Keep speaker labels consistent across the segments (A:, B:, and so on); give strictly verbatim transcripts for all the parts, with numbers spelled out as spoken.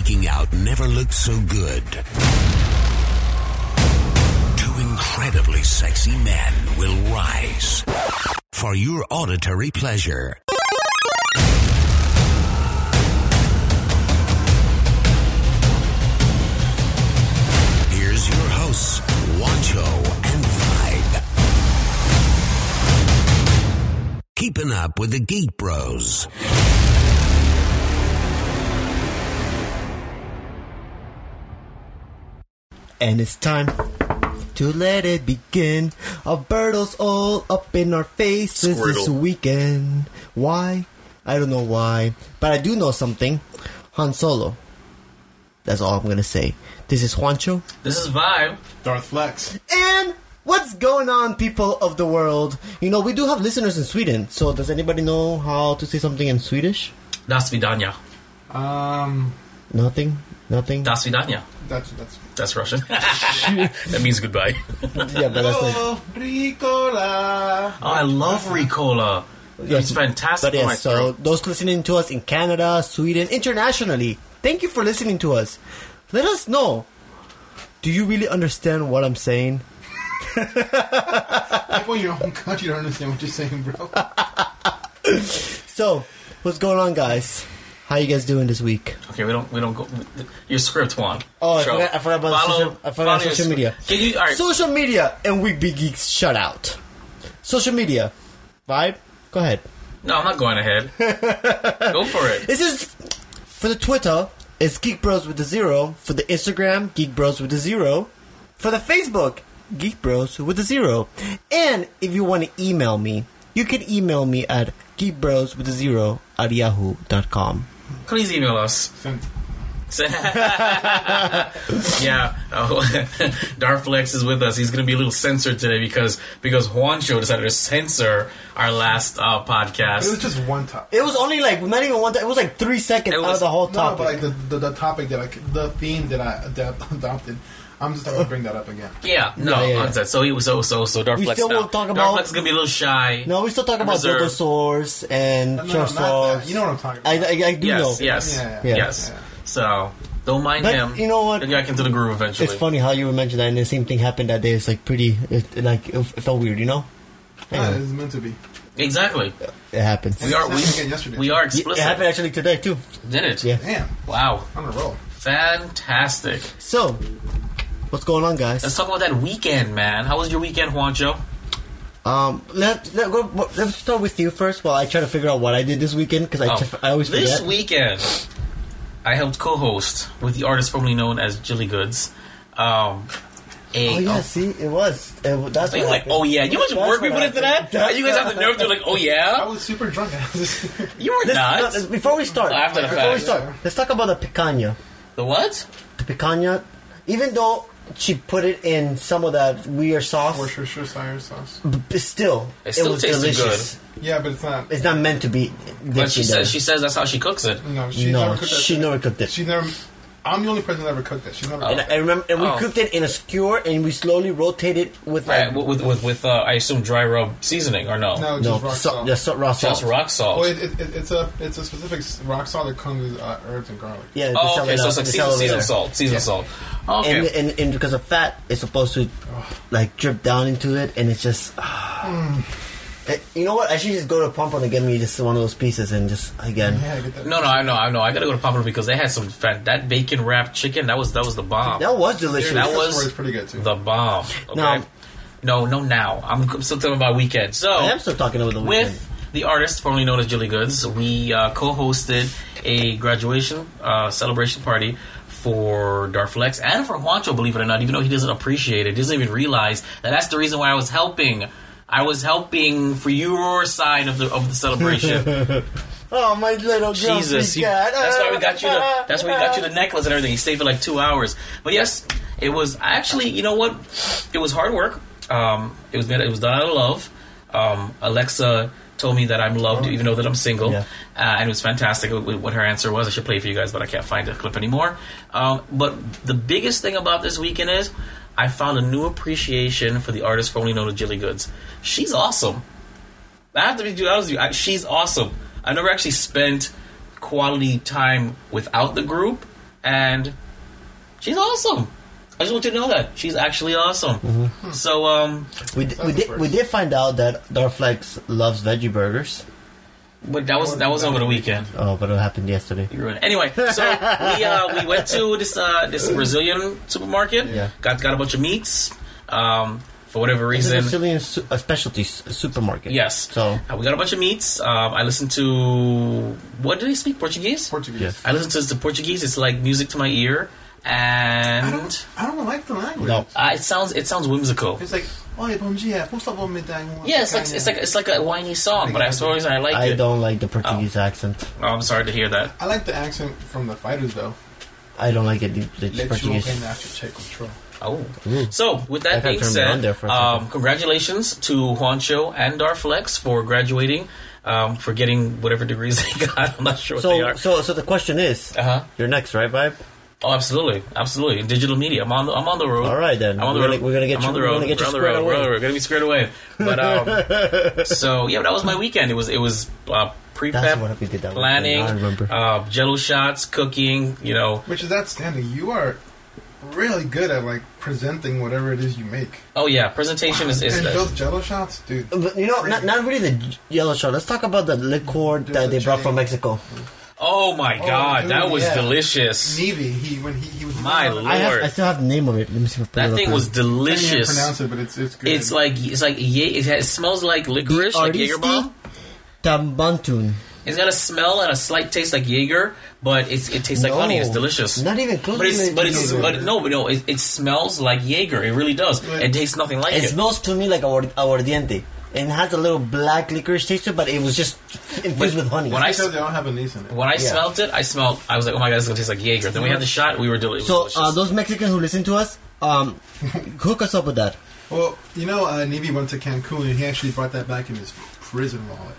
A: geeking out never looked so good. Two incredibly sexy men will rise for your auditory pleasure. Here's your hosts, Juancho and Vibe. Keeping up with the Geek Bros.
B: And it's time to let it begin. Alberto's all up in our faces
C: Squirtle.
B: this weekend. Why? I don't know why. But I do know something. Han Solo. That's all I'm going to say. This is Juancho.
C: This is Vibe.
D: Darth Flex.
B: And what's going on, people of the world? You know, we do have listeners in Sweden. So does anybody know how to say something in Swedish?
C: Das vidanya.
D: Um,
B: Nothing? Nothing?
C: Das vidanya.
D: that's that's.
C: That's Russian. That means goodbye.
B: Yeah, but that's like...
D: Oh, Ricola.
C: Oh, I love Ricola.
B: Yes,
C: It's fantastic
B: But
C: for my
B: yes, so
C: throat.
B: those listening to us in Canada, Sweden, internationally, thank you for listening to us. Let us know. Do you really understand what I'm saying?
D: Like when you're on country, you don't understand what you're saying, bro.
B: So, what's going on, guys? How you guys doing this week?
C: Okay, we don't we don't go your script, Juan.
B: Oh, I
C: Show.
B: forgot, I forgot about
C: Follow-
B: social, I forgot
C: follow your
B: social
C: script.
B: media.
C: Can you? All right.
B: Social media and We Be Geeks shut out. Social media. Vibe? Go ahead.
C: No, I'm not going ahead. Go for it.
B: This is for the Twitter. It's Geek Bros with a zero. For the Instagram, Geek Bros with a zero. For the Facebook, Geek Bros with a zero. And if you want to email me, you can email me at geekbros with a zero at yahoo dot com.
C: Please email us. Yeah, oh, Darth Flex is with us. He's going to be a little censored today because because Juancho decided to censor our last uh,
D: It was
C: podcast.
D: just one topic.
B: It was only like, not even one time, it was like three seconds
C: It
B: out
C: was-
B: of the whole
D: No,
B: topic.
D: but like the, the the topic that I the theme that I adapt, adopted. I'm just not gonna bring that up again.
C: Yeah, no,
B: Yeah, yeah, yeah.
C: nonsense. So he was so so so Darth
B: We
C: Flex.
B: still
C: now.
B: won't talk
C: Darth
B: about-
C: Flex is going to be a little shy.
B: no, we still talk about
C: Reserve.
B: Bulbasaurs and
D: No, no, not
B: Charizards.
D: that. You know what I'm talking about.
B: I, I, I do
C: Yes,
B: know.
C: yes,
D: Yeah,
B: yeah.
C: yes.
D: Yeah.
C: So don't mind
B: But
C: him.
B: you know what?
C: He'll get into the groove eventually.
B: It's funny how you mentioned that, and the same thing happened that day. It's like pretty, it, it like it, it felt weird, you know.
D: Yeah,
B: Anyway,
D: it's meant to be.
C: Exactly.
B: it happens.
C: We are
D: It
C: we,
D: happened again yesterday.
C: we are
B: It
C: explicit.
B: happened actually today too.
C: Did it?
B: Yeah.
D: Damn,
C: Wow.
D: on a roll.
C: Fantastic.
B: So, what's going on, guys?
C: Let's talk about that weekend, man. How was your weekend, Juancho?
B: Um, let let go. Let's start with you first, while I try to figure out what I did this weekend because I,
C: Oh,
B: just- I always forget.
C: This weekend, I helped co-host with the artist formerly known as Jilly Goods. Um, a,
B: Oh yeah, see, it was. It, w- that's
C: So you
B: what
C: were like,
B: happened.
C: oh yeah, you know how much
B: That's
C: work we
B: what
C: put into that?
B: happened.
C: You guys have the nerve to be like, oh
D: I
C: yeah?
D: was super drunk.
C: You were
B: Let's-
C: not.
B: no, before we start,
C: After the
B: before we
C: fact.
B: start, let's talk about the picanha.
C: The what?
B: The picanha, even though she put it in some of that weird sauce,
D: Worcestershire sauce.
B: b- still,
C: It still
B: was
C: tasted
B: delicious.
D: Yeah, but it's not.
B: It's not meant to be.
C: But she
B: dipped in
C: says
B: there.
C: she says that's how she cooks it.
D: No, she
B: no,
D: never cooked that.
B: she never cooked it.
D: She never. I'm the only person that ever cooked it. She's never.
B: And
D: cooked
B: I remember, and we
C: Oh.
B: cooked it in a skewer, and we slowly rotated with like
C: Right, with with with uh, I assume dry rub seasoning or no?
D: it. No,
B: no,
D: just rock
B: so,
D: salt.
B: just so- raw salt.
C: Just rock salt.
D: Well, it, it, it, it's a it's a specific s- rock salt that comes with uh, herbs and garlic.
B: Yeah, they
C: Oh,
B: sell
C: okay,
B: it
C: so
B: out-
C: it's like
B: they
C: seasoned,
B: sell it
C: seasoned
B: there.
C: salt. Seasoned
D: Yeah.
C: salt. Okay.
B: And, and, and because of fat, it's supposed to like drip down into it, and it's just. Eh, you know what? I should just go to Pompano and get me just one of those pieces, and just again.
D: Yeah, I get that.
C: no, no, I know, I know. I gotta go to Pompano because they had some fat, that bacon wrapped chicken. That was that was the bomb.
B: That was delicious.
C: That
D: That
C: was
D: was pretty good too.
C: the bomb. Okay?
B: Now-
C: no, no, now I'm I'm still talking about weekend. So
B: I am still talking about the weekend.
C: with the artist formerly known as Jilly Goods, we uh, co-hosted a graduation uh, celebration party for Darth Flex and for Juancho, believe it or not, even though he doesn't appreciate it, doesn't even realize that that's the reason why I was helping. I was helping for your side of the of the celebration.
B: Oh, my little
C: Jesus,
B: grumpy
C: you-
B: cat.
C: that's why we got you the that's why we got you the necklace and everything. He stayed for like two hours. But yes, it was actually, you know what? It was hard work. Um, it was it was done out of love. Um, Alexa told me that I'm loved, even though that I'm single,
B: Yeah.
C: uh, and it was fantastic what her answer was. I should play it for you guys, but I can't find the clip anymore. Um, but the biggest thing about this weekend is I found a new appreciation for the artist formerly known as Jilly Goods. She's awesome. I have to be honest with you. I, she's awesome. I never actually spent quality time without the group, and she's awesome. I just want you to know that she's actually awesome.
B: Mm-hmm.
C: So, um,
B: We d- we did we did find out that Darflex loves veggie burgers.
C: but that was that was over the weekend.
B: Oh, but it happened yesterday.
C: You ruined it. Anyway, so we uh, we went to this uh, this Brazilian supermarket.
B: Yeah.
C: Got got a bunch of meats. Um, for whatever
B: It's a
C: reason,
B: Brazilian su- a specialty s- supermarket.
C: yes.
B: So
C: Uh, we got a bunch of meats. Um, I listened to what did they speak Portuguese?
D: Portuguese.
B: Yes.
C: I listened to the Portuguese. It's like music to my ear,
D: I
C: and
D: don't, I don't like the language.
B: no,
C: uh, it sounds it sounds whimsical.
D: It's like, oi, bom dia, por favor, me dá uma
C: Yeah, it's like it's like it's like a whiny song, but I suppose I like
B: I
C: it.
B: don't like the Portuguese accent.
C: Oh, I'm sorry to hear that.
D: I like the accent from the fighters, though.
B: I don't like it. The, the
D: Let you
B: Portuguese.
D: open after check control.
C: Oh,
B: Ooh.
C: so with
B: I
C: that
B: gotta
C: being
B: turn me on
C: said,
B: there for a
C: um,
B: second.
C: congratulations to Juancho and Darflex for graduating, um, for getting whatever degrees they got. I'm not sure what they
B: So
C: are.
B: so so the question is,
C: Uh huh.
B: you're next, right, Vibe?
C: Oh, absolutely, absolutely. In digital media, I'm on the I'm on the road.
B: All right, then.
C: I'm on the
B: We're
C: road.
B: gonna- we're gonna get
C: I'm
B: you-
C: on the
B: we're
C: road.
B: gonna get you
C: We're on the
B: squared
C: road.
B: away.
C: We're, we're gonna be squared away. But um, so yeah, that was my weekend. It was it was uh, pre-prep,
B: That's what we did that
C: planning,
B: weekend. I remember.
C: uh, Jello shots, cooking. You know.
D: Which is outstanding. You are really good at, like, presenting whatever it is you make.
C: Oh yeah, presentation is. is
D: and
C: uh,
D: those jello shots, dude.
B: But, you know, not, not really the yellow shot. Let's talk about the liquor
D: There's
B: that
D: a
B: they brought
D: chain.
B: from Mexico.
C: oh my
D: Oh,
C: god,
D: dude,
C: that was
D: yeah.
C: delicious.
D: Nevy, he when he, he was
C: My
D: I
C: lord.
B: I have, I still have the name of it. Let me see if I put it
C: That
B: up
C: thing
B: now.
C: was
D: can't even
C: delicious.
D: pronounce it, but it's it's good.
C: It's like it's like ye- it, has, it smells like licorice, like Jaeger bomb.
B: Tambantun.
C: It's got a smell and a slight taste like Jaeger, but it's, it tastes like
B: No,
C: honey. It's delicious.
B: Not even close
C: But it's
B: to
C: but it's
B: Jaeger.
C: but no but no it, it smells like Jaeger. It really does.
D: Right.
C: It tastes nothing like
B: It
C: it.
B: smells to me like aguard- aguardiente. And it has a little black licorice taste to it, but it was just infused with honey.
C: when I
D: because they all have anise in it.
C: when I
B: Yeah.
C: smelled it, I smelled. I was like, oh my god, this is gonna taste like Jaeger. Then we had the shot. We were deli- it was
B: so,
C: delicious.
B: uh, those Mexicans who listen to us, um, hook us up with that.
D: Well, you know, uh, Nevy went to Cancun and he actually brought that back in his prison wallet.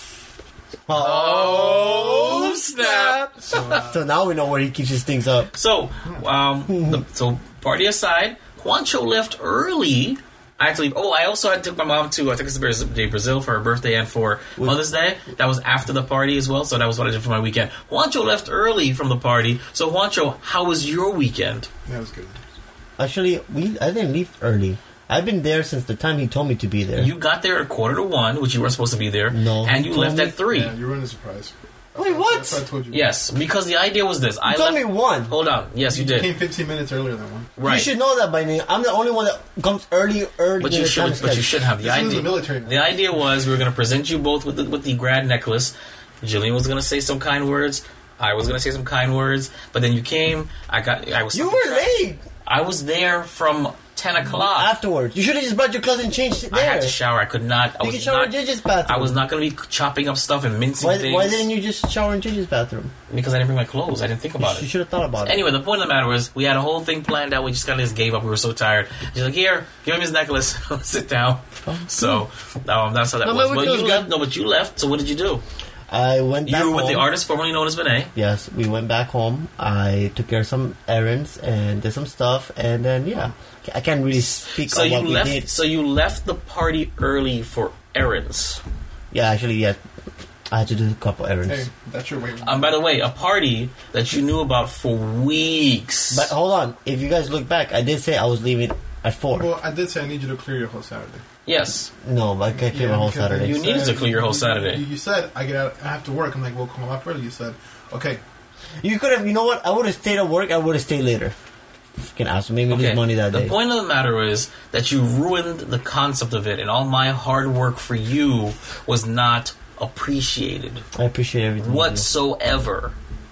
C: oh snap!
D: So, uh,
B: So now we know where he keeps his things up.
C: So, um, the, so party aside, Juancho left early. I had to leave. Oh, I also had to take my mom to I took us to Braz- to Brazil for her birthday and for Mother's Day. That was after the party as well, so that was what I did for my weekend. Juancho left early from the party. So, Juancho, how was your weekend?
D: that was good.
B: Actually, we I didn't leave early. I've been there since the time he told me to be there.
C: You got there at quarter to one, which you weren't supposed to be there.
B: No.
C: And you
B: Told
C: left
B: me-
C: at three.
D: Yeah, you ruined a surprise.
B: Wait, what?
D: That's what I told you.
C: Yes, because the idea was this. I
B: You told
C: left,
B: me one.
C: Hold on. Yes, you
D: You
C: did.
D: came fifteen minutes earlier than one.
C: Right.
B: You should know that by now. I'm the only one that comes early, early.
C: But
B: in
C: you
B: the
C: should.
B: time
C: But
B: schedule.
C: you should have the
D: This is
C: idea.
D: the military now.
C: The idea was we were going to present you both with the, with the grad necklace. Jillian was going to say some kind words. I was going to say some kind words. But then you came. I got. I was.
B: You were late
C: I was there from ten o'clock.
B: afterwards. You should have just brought your clothes and changed it
C: I
B: there.
C: had to shower. I could not. I
B: You
C: was
B: can shower
C: not.
B: in Gigi's bathroom.
C: I was not going to be chopping up stuff and mincing
B: Why,
C: things.
B: why didn't you just shower in Gigi's bathroom?
C: Because I didn't bring my clothes. I didn't think about
B: You
C: it.
B: should have thought about
C: Anyway, the point of the matter was we had a whole thing planned out. We just kind of just gave up. We were so tired. She's like, "Here, give him his necklace. Sit down." So um, that's how that
B: No,
C: was.
B: but we
C: But
B: could
C: you
B: have
C: left. No, but you left. So what did you do?
B: it. I went back
C: You were with
B: home.
C: the artist formerly known as Vinay.
B: Yes, we went back home. I took care of some errands and did some stuff, and then yeah, I can't really speak
C: So
B: on
C: you
B: what we
C: left.
B: did.
C: So you left the party early for errands.
B: Yeah, actually, yeah, I had to do a couple errands.
D: Hey, that's your way.
C: Um, by the way, a party that you knew about for weeks.
B: But hold on, if you guys look back, I did say I was leaving at four.
D: Well, I did say I need you to clear your whole Saturday.
C: yes,
B: No, but I can't clear
D: Yeah,
B: my whole
D: because
B: Saturday.
C: You needed to clear your whole Saturday.
D: You, you said I get out. I have to work. I'm like, well, come off early. You said, okay.
B: You could have, you know what? I would have stayed at work. I would have stayed later. Fucking ass. Maybe
C: okay.
B: lose money that
C: the
B: day.
C: point of the matter is that you ruined the concept of it, and all my hard work for you was not appreciated
B: I appreciate everything. you do.
C: whatsoever.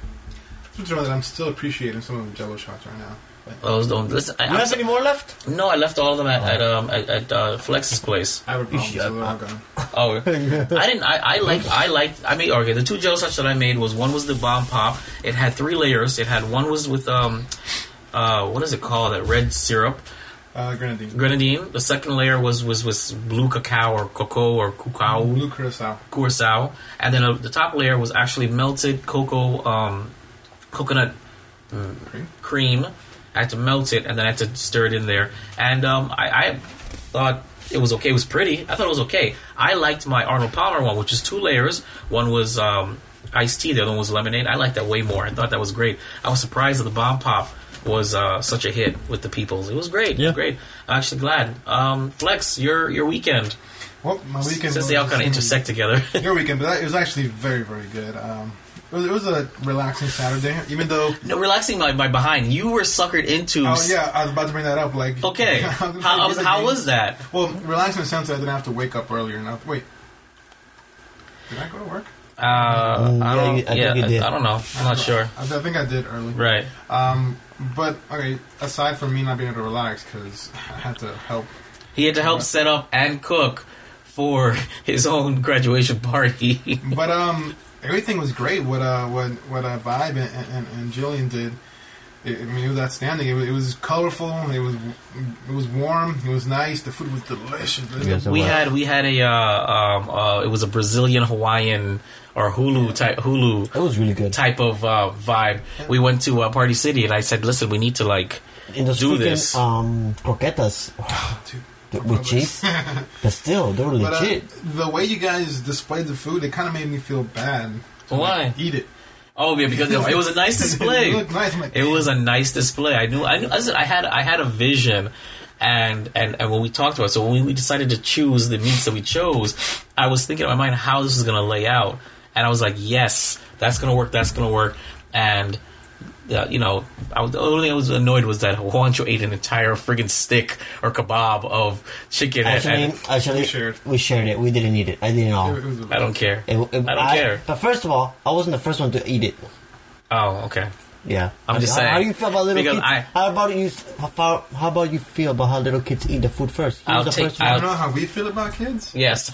D: Just know that I'm still appreciating some of the Jello shots right now. But
C: Those don't listen. I,
B: You
C: I'm
B: have
C: so-
B: any more left?
C: no, I left all of them at at, um, at, at uh, Flex's place.
D: I have a problem.
B: should-
D: So they're all gone.
C: Oh, I didn't. I, I like. I liked. I made okay. The two Jello shots that I made was one was the bomb pop. It had three layers. It had one was with um, uh, what is it called? That red syrup,
D: Uh, grenadine.
C: grenadine. The second layer was was was blue cacao or cocoa or cacao,
D: Blue curacao.
C: curacao, and then uh, the top layer was actually melted cocoa, um, coconut
D: Cream.
C: cream. I had to melt it and then I had to stir it in there. And um, I, I thought it was okay. It was pretty. I thought it was okay. I liked my Arnold Palmer one, which is two layers. One was um, iced tea. The other one was lemonade. I liked that way more. I thought that was great. I was surprised that the Bomb Pop was uh, such a hit with the peoples. It was great.
B: Yeah.
C: It was great. I'm actually glad. Um, Flex, your your weekend.
D: Well, my weekend.
C: Since they all kind of intersect together.
D: Your weekend, but that, it was actually very, very good. Um, it was, it was a relaxing Saturday, even though.
C: No, relaxing my, my behind. You were suckered into.
D: Oh yeah, I was about to bring that up. Like,
C: Okay. how how was, how was that?
D: Well, relaxing in the sense that I didn't have to wake up earlier enough. Wait, did I go to work?
C: Uh, I
B: Mm, yeah,
C: don't.
B: you- I
C: yeah,
B: think you did.
C: I, I don't know. I'm not sure.
D: I, I think I did early.
C: Right.
D: Um, but okay, aside from me not being able to relax because I had to help.
C: He had to help set up and cook for his own graduation party.
D: But um, everything was great. What uh, what what uh, Vibe and, and, and Jillian did. It, I mean, it was outstanding. It was, it was colorful. It was it was warm. It was nice. The food was delicious.
B: Yes, it
C: we
B: was.
C: had we had a uh, um, uh, it was a Brazilian Hawaiian or Hulu type Hulu
B: It was really good.
C: type of uh, vibe. We went to uh, Party City and I said, "Listen, we need to like
B: In those
C: do
B: freaking,
C: this."
B: Um, croquetas
D: Dude.
B: th- with cheese, but still, they were
D: But uh,
B: legit.
D: the way you guys displayed the food, it kind of made me feel bad. to,
C: Why?
D: like, eat it.
C: Oh yeah, because it was a nice display.
D: It looked nice. I'm like,
C: It was a nice display. I knew. I knew. I, said, I had. I had a vision, and and and when we talked about it, so when we decided to choose the meats that we chose, I was thinking in my mind how this was going to lay out, and I was like, yes, that's going to work. That's going to work, and. Uh, you know, I was, the only thing I was annoyed was that Juancho ate an entire friggin' stick or kebab of chicken. and-
B: Actually,
C: and,
B: actually,
D: we shared.
B: we shared it. We didn't eat it. I didn't all.
D: It was a-
C: I don't care.
B: It- it-
C: I don't care.
B: But first of all, I wasn't the first one to eat it.
C: Oh, okay.
B: Yeah,
C: I'm
B: how,
C: just
B: how,
C: saying.
B: How do you feel about little
C: Because
B: kids?
C: I-
B: how about you? How, how about you feel about how little kids eat the food first? He
C: I'll
B: was the
C: take-
B: first
D: I
B: one.
D: don't know how we feel about kids.
C: Yes.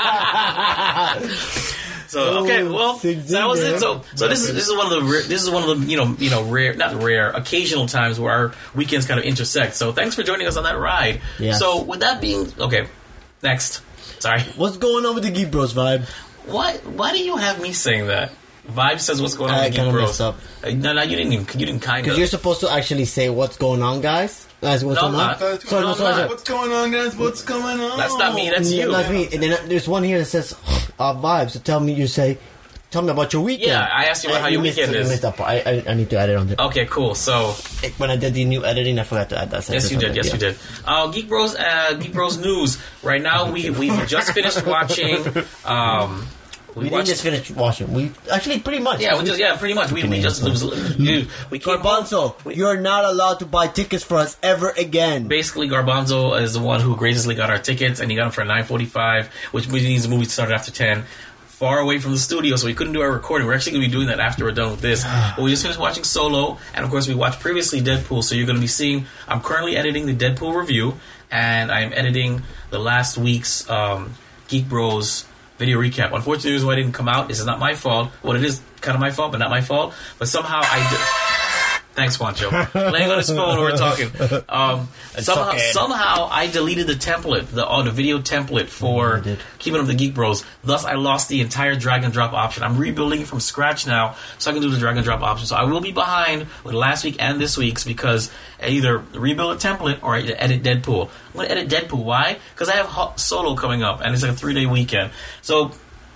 C: So okay, well, so that was it. So, so this is this is one of the rare, this is one of the you know you know rare, not rare, occasional times where our weekends kind of intersect. So thanks for joining us on that ride.
B: Yes.
C: So with that being okay, next. Sorry.
B: What's going on with the Geek Bros vibe?
C: Why why do you have me saying that? Vibe says what's going on
B: I
C: with Geek
B: kinda
C: Bros.
B: messed up.
C: Uh, No, no, you didn't even you didn't kind
B: Because
C: of.
B: you're supposed to actually say what's going on, guys. That's what's
C: No,
B: going
C: I'm
B: on.
C: not.
B: Sorry, no,
C: No,
B: sorry,
C: I'm
B: sorry.
C: not.
D: What's going on, guys? What's going on?
C: That's not me. That's
B: Yeah,
C: you.
B: that's me. And then there's one here that says uh, vibes. So tell me, you say, tell me about your weekend.
C: Yeah, I asked you about how your
B: missed,
C: weekend
B: you
C: is.
B: missed that part. I, I, I need to add it on there.
C: Okay, cool. So
B: When I did the new editing, I forgot to add that.
C: yes, you did. Yes, you did. Uh, Geek Bros. Uh, Geek Bros. News. Right now, we we just finished watching. Um,
B: We,
C: watched-
B: didn't just finish watching. We actually pretty much.
C: Yeah, we just yeah, pretty much. We, we just it was, we, we came home.
B: Garbanzo,
C: We-
B: you're not allowed to buy tickets for us ever again.
C: Basically, Garbanzo is the one who graciously got our tickets, and he got them for nine forty-five, which means the movie started after ten. Far away from the studio, so we couldn't do our recording. We're actually going to be doing that after we're done with this. But we just finished watching Solo, and of course, we watched previously Deadpool. So you're going to be seeing. I'm currently editing the Deadpool review, and I'm editing the last week's um, Geek Bros video recap. Unfortunately, the reason why it didn't come out. This is not my fault. Well, it is kind of my fault, but not my fault. But somehow I did. Thanks, Juancho. Laying on his phone when we're talking. Um, somehow,
B: okay.
C: somehow I deleted the template, the oh, the video template for
B: I did.
C: Keeping Up with the Geek Bros. Thus, I lost the entire drag and drop option. I'm rebuilding it from scratch now, so I can do the drag and drop option. So I will be behind with last week and this week's because I either rebuild a template or I edit Deadpool. I'm going to edit Deadpool. Why? Because I have Ho- Solo coming up, and it's like a three day weekend. So.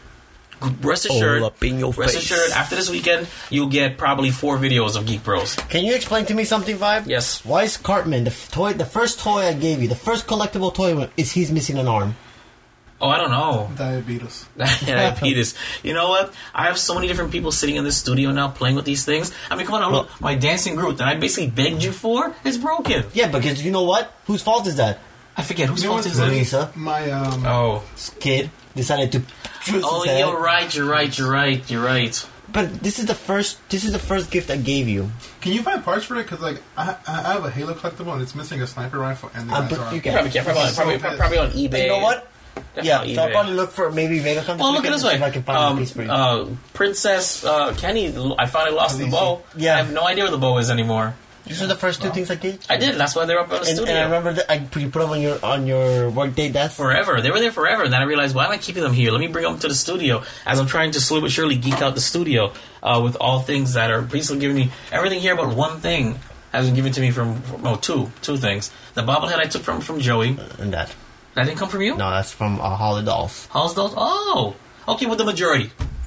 C: Rest assured,
B: All up in your
C: rest
B: face.
C: assured, after this weekend, you'll get probably four videos of Geek Bros.
B: Can you explain to me something, Vibe?
C: Yes.
B: Why is Cartman the f- toy? The first toy I gave you, the first collectible toy, is he's missing an arm?
C: Oh, I don't know.
D: Diabetes.
C: Diabetes. You know what? I have so many different people sitting in this studio now playing with these things. I mean, come on, now, look, my dancing Groot that I basically begged you for is broken.
B: Yeah, because you know what? Whose fault is that?
C: I forget whose
D: You know
C: fault
D: what's
C: is it.
D: funny?
B: Lisa.
D: My um.
C: Oh,
B: This kid decided to. choose
C: oh,
B: his head.
C: you're right. You're right. You're right. You're right.
B: But this is the first. This is the first gift I gave you.
D: Can you find parts for it? Because like I, I have a Halo collectible and it's missing a sniper rifle and the
B: Uh,
D: guy's
B: but
D: arm.
B: you
C: You
B: can.
C: probably can. Probably, probably,
D: So
C: probably on eBay.
B: You know what?
C: Definitely
B: Yeah,
C: on
B: so I'll
C: eBay.
B: probably look for maybe Vega Con.
C: Well, look at it this way.
B: If I can find a
C: Um,
B: piece for you.
C: uh, Princess uh, Kenny, I finally lost the
D: Alicia.
C: bow.
B: Yeah.
C: I have no idea where the bow is anymore.
B: These are the first two things I gave.
C: I did. That's why they're up on the
B: And,
C: studio.
B: and I remember that I you put them on your on your workday desk.
C: Forever. They were there forever. And then I realized, why am I keeping them here? Let me bring them to the studio as I'm trying to slowly but surely geek out the studio uh, with all things that are basically giving me everything here but one thing has been given to me from, from oh, two. Two things. The bobblehead I took from, from Joey.
B: And that.
C: That didn't come from you?
B: No, that's from uh, Holly Dolls.
C: How's those? Oh! Okay, with the majority.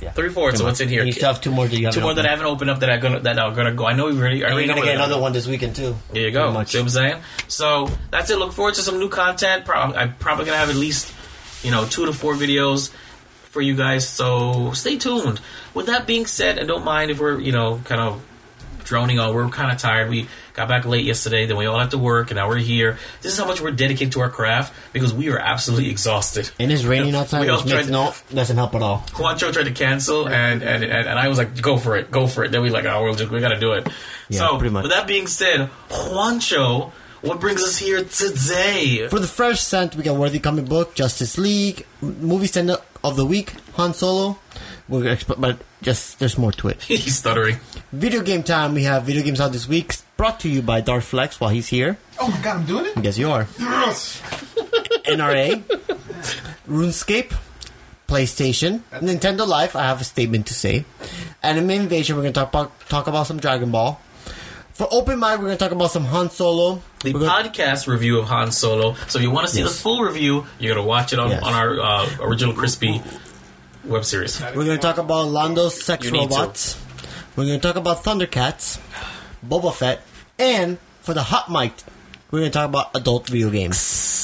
B: Yeah.
C: Three fourths. So
B: Pretty
C: what's in
B: much.
C: here?
B: You still have two more that you
C: Two
B: haven't
C: more that I
B: opened.
C: haven't opened up that are gonna that are gonna go. I know we already. I
B: And
C: already
B: you're
C: know
B: gonna
C: where
B: get
C: they're
B: another
C: gonna
B: one this weekend too.
C: There you go.
B: Pretty much.
C: See what I'm saying? So that's it. Look forward to some new content. Pro- I'm probably gonna have at least, you know, two to four videos for you guys. So stay tuned. With that being said, and don't mind if we're, you know, kind of droning on. We're kind of tired. We got back late yesterday. Then we all had to work, and now we're here. This is how much we're dedicated to our craft because we are absolutely exhausted.
B: And it's raining outside,
C: We all
B: which makes
C: tried-
B: no doesn't help at all.
C: Juancho tried to cancel, and, and, and, and I was like, go for it, go for it. Then we like, oh, we'll just, we got to do it.
B: Yeah,
C: so,
B: pretty much.
C: with that being said, Juancho, what brings us here today?
B: For the fresh scent, we got Worthy Comic Book, Justice League, m- movie stand of the week, Han Solo. We're gonna exp- but just there's more to it.
C: He's stuttering.
B: Video game time. We have video games out this week, brought to you by Darth Flex while he's here.
D: Oh my god, I'm doing it?
B: Yes, you are.
D: Yes!
B: N R A, RuneScape, PlayStation, Nintendo Life. I have a statement to say. Anime Invasion. We're gonna talk about talk about some Dragon Ball. For Open Mic, we're gonna talk about some Han Solo.
C: The
B: We're gonna-
C: podcast review of Han Solo. So if you want to see
B: Yes.
C: the full review, you're going to watch it on,
B: Yes.
C: on our uh, original Crispy web series.
B: We're going to talk about Lando's sex
C: You need to.
B: robots. We're going to talk about Thundercats, Boba Fett, and for the hot mic, we're going to talk about adult video games.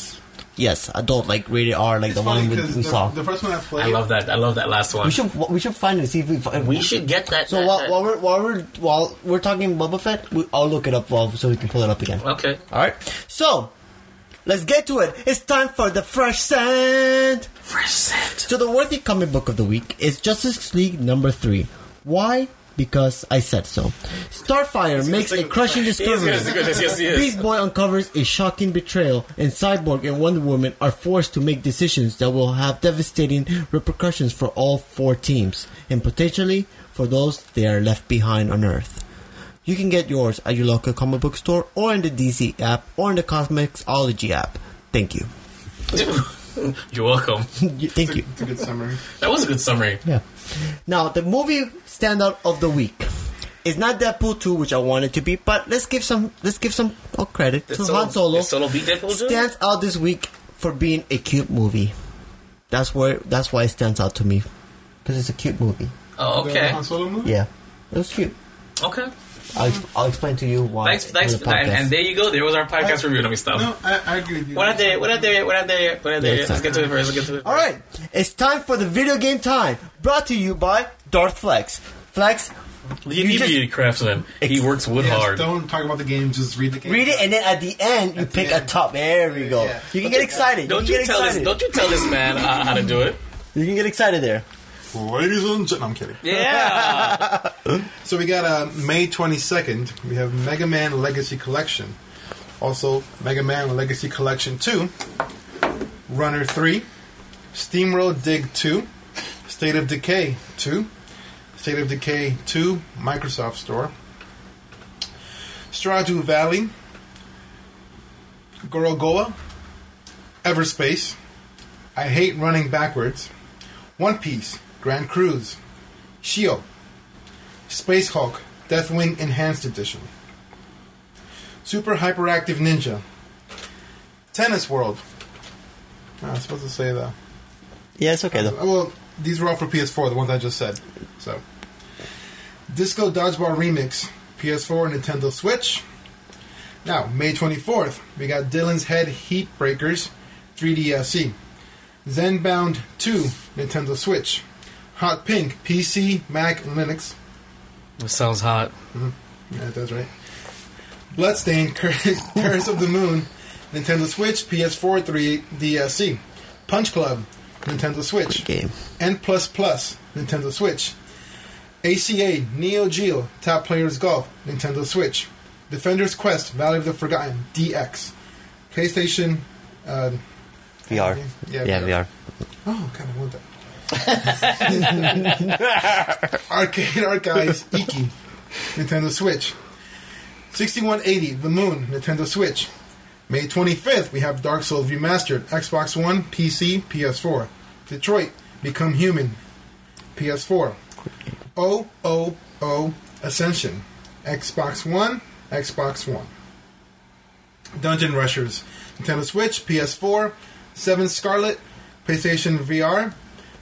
B: Yes, adult, like rated R, like
D: It's
B: the
D: funny
B: one we,
D: because
B: we
D: the,
B: saw.
D: the first one I played.
C: I love that. I love that last one.
B: We should we should find it. See if we find.
C: We should get that.
B: So
C: that-
B: while,
C: that-
B: while we're while we're while we're talking Boba Fett, we, I'll look it up while, so we can pull it up again.
C: Okay.
B: All right. So let's get to it. It's time for the fresh scent.
C: Fresh scent.
B: So the worthy comic book of the week is Justice League number three. Why? Because I said so. Starfire makes a crushing discovery.
C: Yes, yes, yes, yes.
B: Beast Boy uncovers a shocking betrayal, and Cyborg and Wonder Woman are forced to make decisions that will have devastating repercussions for all four teams, and potentially for those they are left behind on Earth. You can get yours at your local comic book store, or in the D C app, or in the Comicsology app. Thank you.
C: You're welcome.
B: Thank you.
D: It's a good summary.
C: That was a good summary.
B: Yeah. Now, the movie standout of the week is not Deadpool two, which I wanted to be, but let's give some let's give some oh, credit
C: Did
B: to
C: Solo-
B: Han Solo.
C: did Solo beat Deadpool two?
B: Stands out this week for being a cute movie. That's where that's why it stands out to me, because it's a cute movie.
C: Oh,
D: The
C: okay.
D: Han Solo movie?
B: Yeah, it was cute.
C: Okay.
B: I'll, ex- I'll explain to you why.
C: Thanks, thanks.
B: in the
C: For that.
B: podcast.
C: And there you go. There was our podcast review. Let me stop.
D: No, I, I agree with you.
C: We're not there. We're not there. yet, We're not there. yet, We're not there. yet.
B: Next
C: Let's
B: time.
C: get to it first. Let's get to it.
B: All right, it's time for the video game time, brought to you by Darth Flex. Flex,
C: The
B: You just-
C: inebriated craftsman. He works wood
D: Yes,
C: hard.
D: don't talk about the game, just read the game.
B: read it, and then at the end you
D: At the
B: pick a
D: end.
B: top. There we go.
D: Yeah.
B: You can get excited.
C: Don't
B: you
C: you
B: can get
C: tell this?
B: excited.
C: Don't you tell this man uh, how to do it?
B: You can get excited there.
D: Ladies and gentlemen, I'm kidding.
C: Yeah.
D: So we got uh, May twenty-second, we have Mega Man Legacy Collection. Also, Mega Man Legacy Collection two, Runner three, SteamWorld Dig two, State of Decay two, State of Decay two, Microsoft Store, Stardew Valley, Gorogoa, Everspace, I Hate Running Backwards, One Piece, Grand Cruise, Shio, Space Hulk, Deathwing Enhanced Edition, Super Hyperactive Ninja, Tennis World. Oh, I was supposed to say that.
B: Yeah, it's okay though.
D: Oh, well, these were all for P S four, the ones I just said. So, Disco Dodgeball Remix, P S four, Nintendo Switch. Now, May twenty-fourth, we got Dylan's Head Heat Breakers, three D S C. Zenbound two, Nintendo Switch. Hot Pink, P C, Mac, and Linux.
C: That sounds hot.
D: Yeah, that's right. Bloodstain, Curse, Curse of the Moon, Nintendo Switch, P S four, three D S C. Punch Club, Nintendo Switch.
B: Game.
D: N++, Nintendo Switch. A C A, Neo Geo, Top Players Golf, Nintendo Switch. Defender's Quest, Valley of the Forgotten, D X. PlayStation... Uh,
B: V R.
D: Yeah,
B: Yeah,
D: V R.
B: V R.
D: Oh, kind of want that. Arcade Archives, Iki, Nintendo Switch. sixty-one eighty, The Moon, Nintendo Switch. May twenty-fifth, we have Dark Souls Remastered, Xbox One, P C, P S four. Detroit, Become Human, P S four. O O O Ascension, Xbox One, Xbox One. Dungeon Rushers, Nintendo Switch, P S four. Seven Scarlet, PlayStation V R.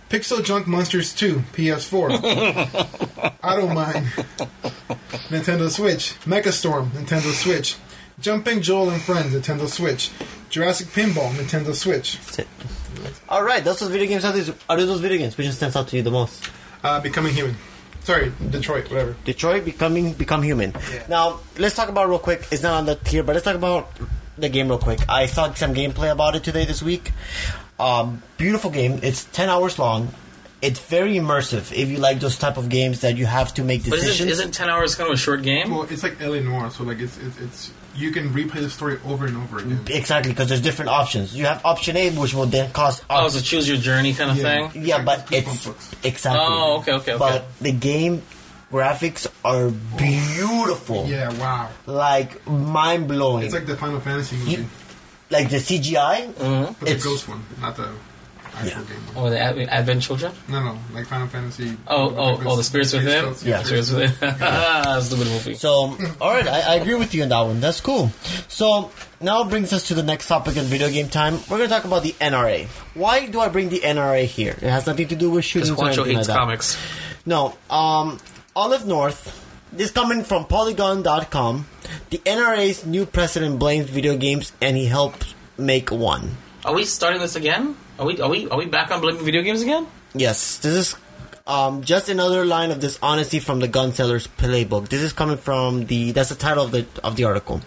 D: Pixel Junk Monsters two, P S four. Automine, Nintendo Switch. Mecha Storm, Nintendo Switch. Jumping Joel and Friends, Nintendo Switch. Jurassic Pinball, Nintendo Switch.
B: That's it. All right, those those video games. Are these are those video games? Which one stands out to you the most?
D: Uh, Becoming Human. Sorry, Detroit, whatever.
B: Detroit becoming become human.
D: Yeah.
B: Now let's talk about real quick. It's not on the tier, but let's talk about the game real quick. I saw some gameplay about it today this week. Um, beautiful game. It's ten hours long. It's very immersive. If you like those type of games that you have to make
C: But
B: decisions.
C: isn't, isn't ten hours kind of a short game?
D: Well, it's like L A Noire, so like it's, it's it's you can replay the story over and over again.
B: Exactly, because there's different options. You have option A, which will then cost.
C: Oh, it's a choose your journey kind of
D: Yeah.
C: thing?
B: Yeah,
D: It's
B: but
D: like
B: it's
D: Goosebumps.
B: exactly.
C: Oh, okay, okay, okay.
B: But the game graphics are beautiful.
D: Yeah, wow.
B: Like mind blowing.
D: It's like the Final Fantasy movie,
B: You- Like the C G I.
C: Mm-hmm.
D: but the
B: it's-
D: ghost one, not the actual game one.
C: Oh, the Ad- Advent Children?
D: No, no, like Final Fantasy.
C: Oh, oh, oh, the Spirits Within?
D: Ghosts,
B: Yeah.
C: Spirits Within. Stupid movie.
B: So, all right, I, I agree with you on that one. That's cool. So now it brings us to the next topic in video game time. We're going to talk about the N R A. Why do I bring the N R A here? It has nothing to do with
C: Because
B: shooting.
C: Juancho hates comics.
B: No, um, Olive North. This coming from Polygon dot com. The N R A's new president blames video games, and he helped make one.
C: Are we starting this again? Are we are we are we back on blaming video games again?
B: Yes, this is um, just another line of dishonesty from the gun seller's playbook. This is coming from the. That's the title of the of the article.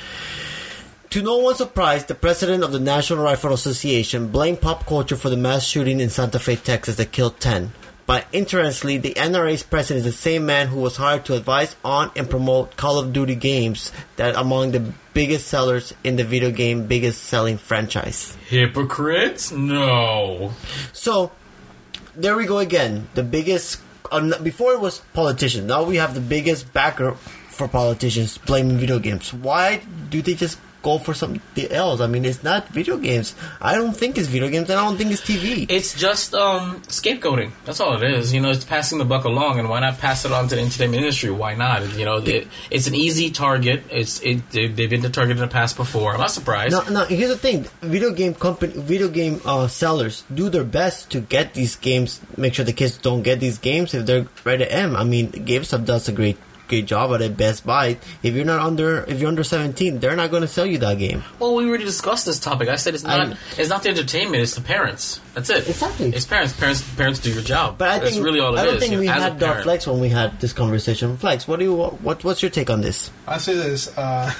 B: To no one's surprise, the president of the National Rifle Association blamed pop culture for the mass shooting in Santa Fe, Texas that killed ten. But interestingly, the N R A's president is the same man who was hired to advise on and promote Call of Duty games that are among the biggest sellers in the video game biggest selling franchise.
C: Hypocrites? No.
B: So, there we go again. The biggest... Uh, before it was politicians. Now we have the biggest backer for politicians blaming video games. Why do they just go for something else? I mean, it's not video games. I don't think it's video games, and I don't think it's T V.
C: It's just um, scapegoating. That's all it is. You know, it's passing the buck along, and why not pass it on to the entertainment industry? Why not? You know, it, it's an easy target. It's it, they, they've been the target in the past before. I'm not surprised.
B: No, no. Here's the thing: video game company, video game uh, sellers do their best to get these games. Make sure the kids don't get these games if they're rated M. I mean, GameStop does a great, great job at it. Best Buy. If you're not under, if you're under seventeen, they're not going to sell you that game.
C: Well, we already discussed this topic. I said it's not.
B: I-
C: it's not the entertainment. It's the parents. That's it.
B: Exactly.
C: It's parents. Parents. Parents do your job.
B: But I
C: That's
B: think
C: really all it
B: I don't
C: is,
B: think
C: you know,
B: we
C: as a
B: had uh,
C: parent.
B: Flex when we had this conversation. Flex, what do you what what's your take on this?
D: I say this. Uh,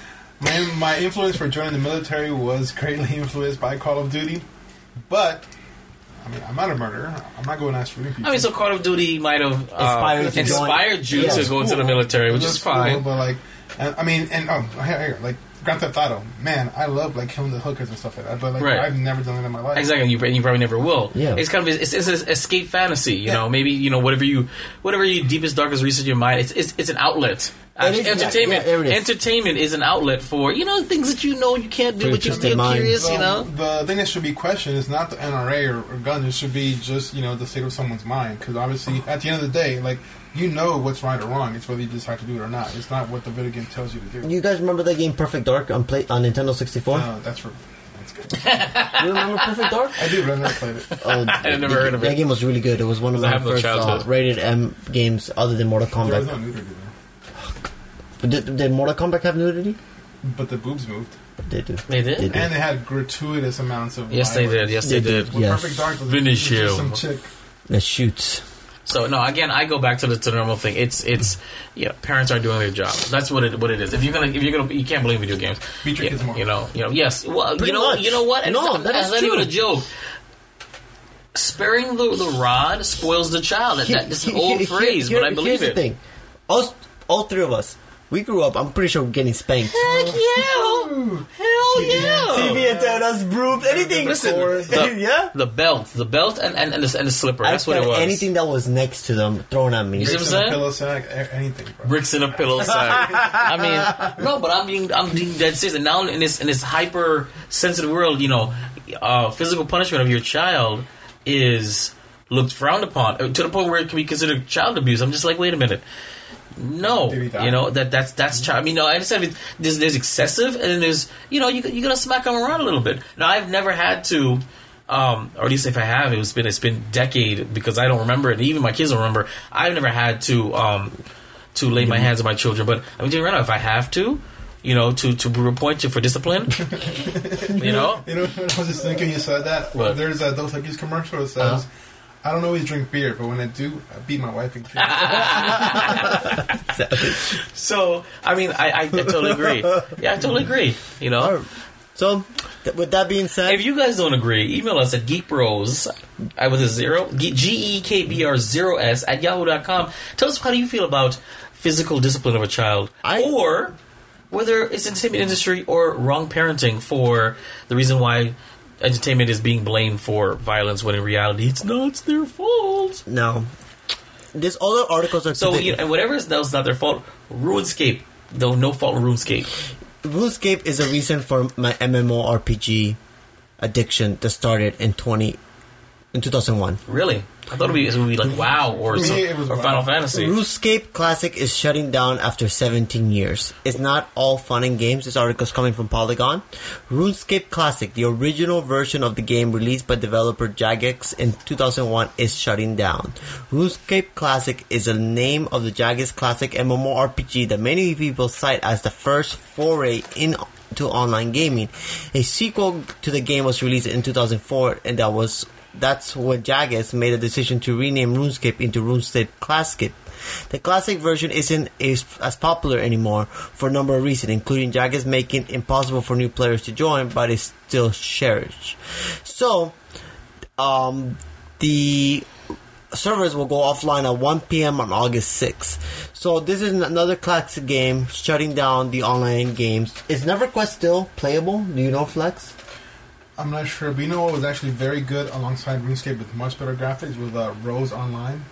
D: my my influence for joining the military was greatly influenced by Call of Duty, but I mean, I'm not a murderer. I'm not going after shooting people.
C: I mean, so Call of Duty might have uh,
B: Inspired you to
C: inspired you
B: join-
C: to
B: Yeah,
C: go into the
D: Cool.
C: military, which
D: That's
C: is fine.
D: cool, but like, and, I mean, and oh, here, here, like Grand Theft Auto, man, I love like killing the hookers and stuff like that. But like,
C: Right.
D: I've never done it in my life.
C: Exactly, and you, and you probably never will.
B: Yeah.
C: It's kind of it's, it's an escape fantasy. You
D: Yeah.
C: know, maybe you know whatever you whatever your deepest darkest research in your mind. It's it's, it's an outlet. Actually,
B: is, yeah,
C: entertainment.
B: yeah, there it is.
C: Entertainment is an outlet for you know things that you know you can't do,
B: For
C: but you're
B: interested
C: still
B: minds.
C: curious.
D: So
C: You know.
D: the thing that should be questioned is not the N R A or, or guns. It should be just you know the state of someone's mind. Because obviously, at the end of the day, like you know what's right or wrong. It's whether you decide to do it or not. It's not what the video game tells you to do.
B: You guys remember that game Perfect Dark on play on Nintendo sixty-four?
D: Uh, that's for that's good.
B: You remember Perfect Dark?
D: I do, but I've never played it.
B: Oh,
C: I never
B: the-
C: heard of
B: That
C: it.
B: game was really good. It was one of
C: I
B: my
C: have no
B: first uh,
C: childhood.
B: rated M games other than Mortal
D: There was
B: Kombat.
D: no nudity there,
B: Did, did Mortal Kombat have nudity?
D: but the boobs moved,
B: They do.
C: They did?
B: They did.
D: and they had gratuitous amounts of.
C: Yes, they did.
D: violence.
C: Yes, they
B: They
C: did.
B: did.
D: With
B: Yes.
D: Perfect Dark, was
C: Finish
D: was just
C: him.
D: some chick.
B: That shoots.
C: So no, again, I go back to the, to the normal thing. It's it's yeah, parents are doing their job. That's what it what it is. If you're gonna if you're gonna you can't blame video games.
D: Beat your
C: Yeah,
D: kids more.
C: You know you know yes. Well,
B: Pretty
C: you know
B: much.
C: you know what? And
B: No,
C: it's,
B: that is
C: that's not even
B: true.
C: a joke. Sparing the, the rod spoils the child. That, that, that's an
B: Here-
C: old
B: here-
C: phrase,
B: here-
C: but I believe
B: here's
C: it.
B: the thing. All, all three of us, we grew up, I'm pretty sure we're getting spanked.
C: Heck yeah! Hell yeah!
B: T V antennas, brooms, anything.
C: Listen, the,
B: yeah?
C: the belt, the belt, and, and, and, the, and the slipper.
B: I
C: That's what it
B: felt
C: was.
B: anything that was next to them thrown at me.
C: You see what I'm
D: Bricks in a
C: saying?
D: pillow sack, a- anything, bro.
C: Bricks in a pillow sack. I mean, no, but I'm being I'm being dead serious. And now in this in this hyper sensitive world, you know, uh, physical punishment of your child is looked frowned upon uh, to the point where it can be considered child abuse. I'm just like, wait a minute. No,
D: Did he die?
C: you know that that's that's child. I mean, no, I understand it, there's there's excessive, and then there's you know you you gotta smack them around a little bit. Now, I've never had to Um, or at least if I have, it's been it's been decade because I don't remember it. Even my kids don't remember. I've never had to um, to lay my hands on my children. But I'm telling you right now, if I have to, you know, to to report you for discipline, you know.
D: You know, I was just thinking you said that.
C: What?
D: There's a Dos Equis commercial that says,
C: Uh-huh.
D: "I don't always drink beer, but when I do, I beat my wife and kids."
C: So I mean, I, I, I totally agree. Yeah, I totally agree. You know.
B: All right. So, th- with that being said,
C: If you guys don't agree, email us at geekbros uh, with a zero, G E K B R zero S at yahoo dot com. Tell us, how do you feel about physical discipline of a child?
B: I-
C: or whether it's entertainment industry or wrong parenting for the reason why entertainment is being blamed for violence when in reality it's not their fault.
B: no, there's other articles are
C: So,
B: today-
C: you know, and whatever is that's not their fault, RuneScape, though no fault in RuneScape.
B: RuneScape is a reason for my MMORPG addiction that started in twenty in two thousand one.
C: Really? I thought it would be, it would be like WoW or,
D: For me,
C: some,
D: it was
C: or
D: WoW.
C: Final Fantasy.
B: RuneScape Classic is shutting down after seventeen years. It's not all fun and games. This article is coming from Polygon. RuneScape Classic, the original version of the game released by developer Jagex in two thousand one, is shutting down. RuneScape Classic is the name of the Jagex Classic MMORPG that many people cite as the first foray into online gaming. A sequel to the game was released in two thousand four, and that was That's when Jagex made a decision to rename RuneScape into RuneScape Classic. The classic version isn't as, as popular anymore for a number of reasons, including Jagex making it impossible for new players to join, but it's still cherished. So, um, the servers will go offline at one p.m. on August sixth. So this is another classic game shutting down the online games. Is NeverQuest still playable? Do you know, Flex?
D: I'm not sure, but you know what was actually very good alongside RuneScape with much better graphics was uh, Rose Online.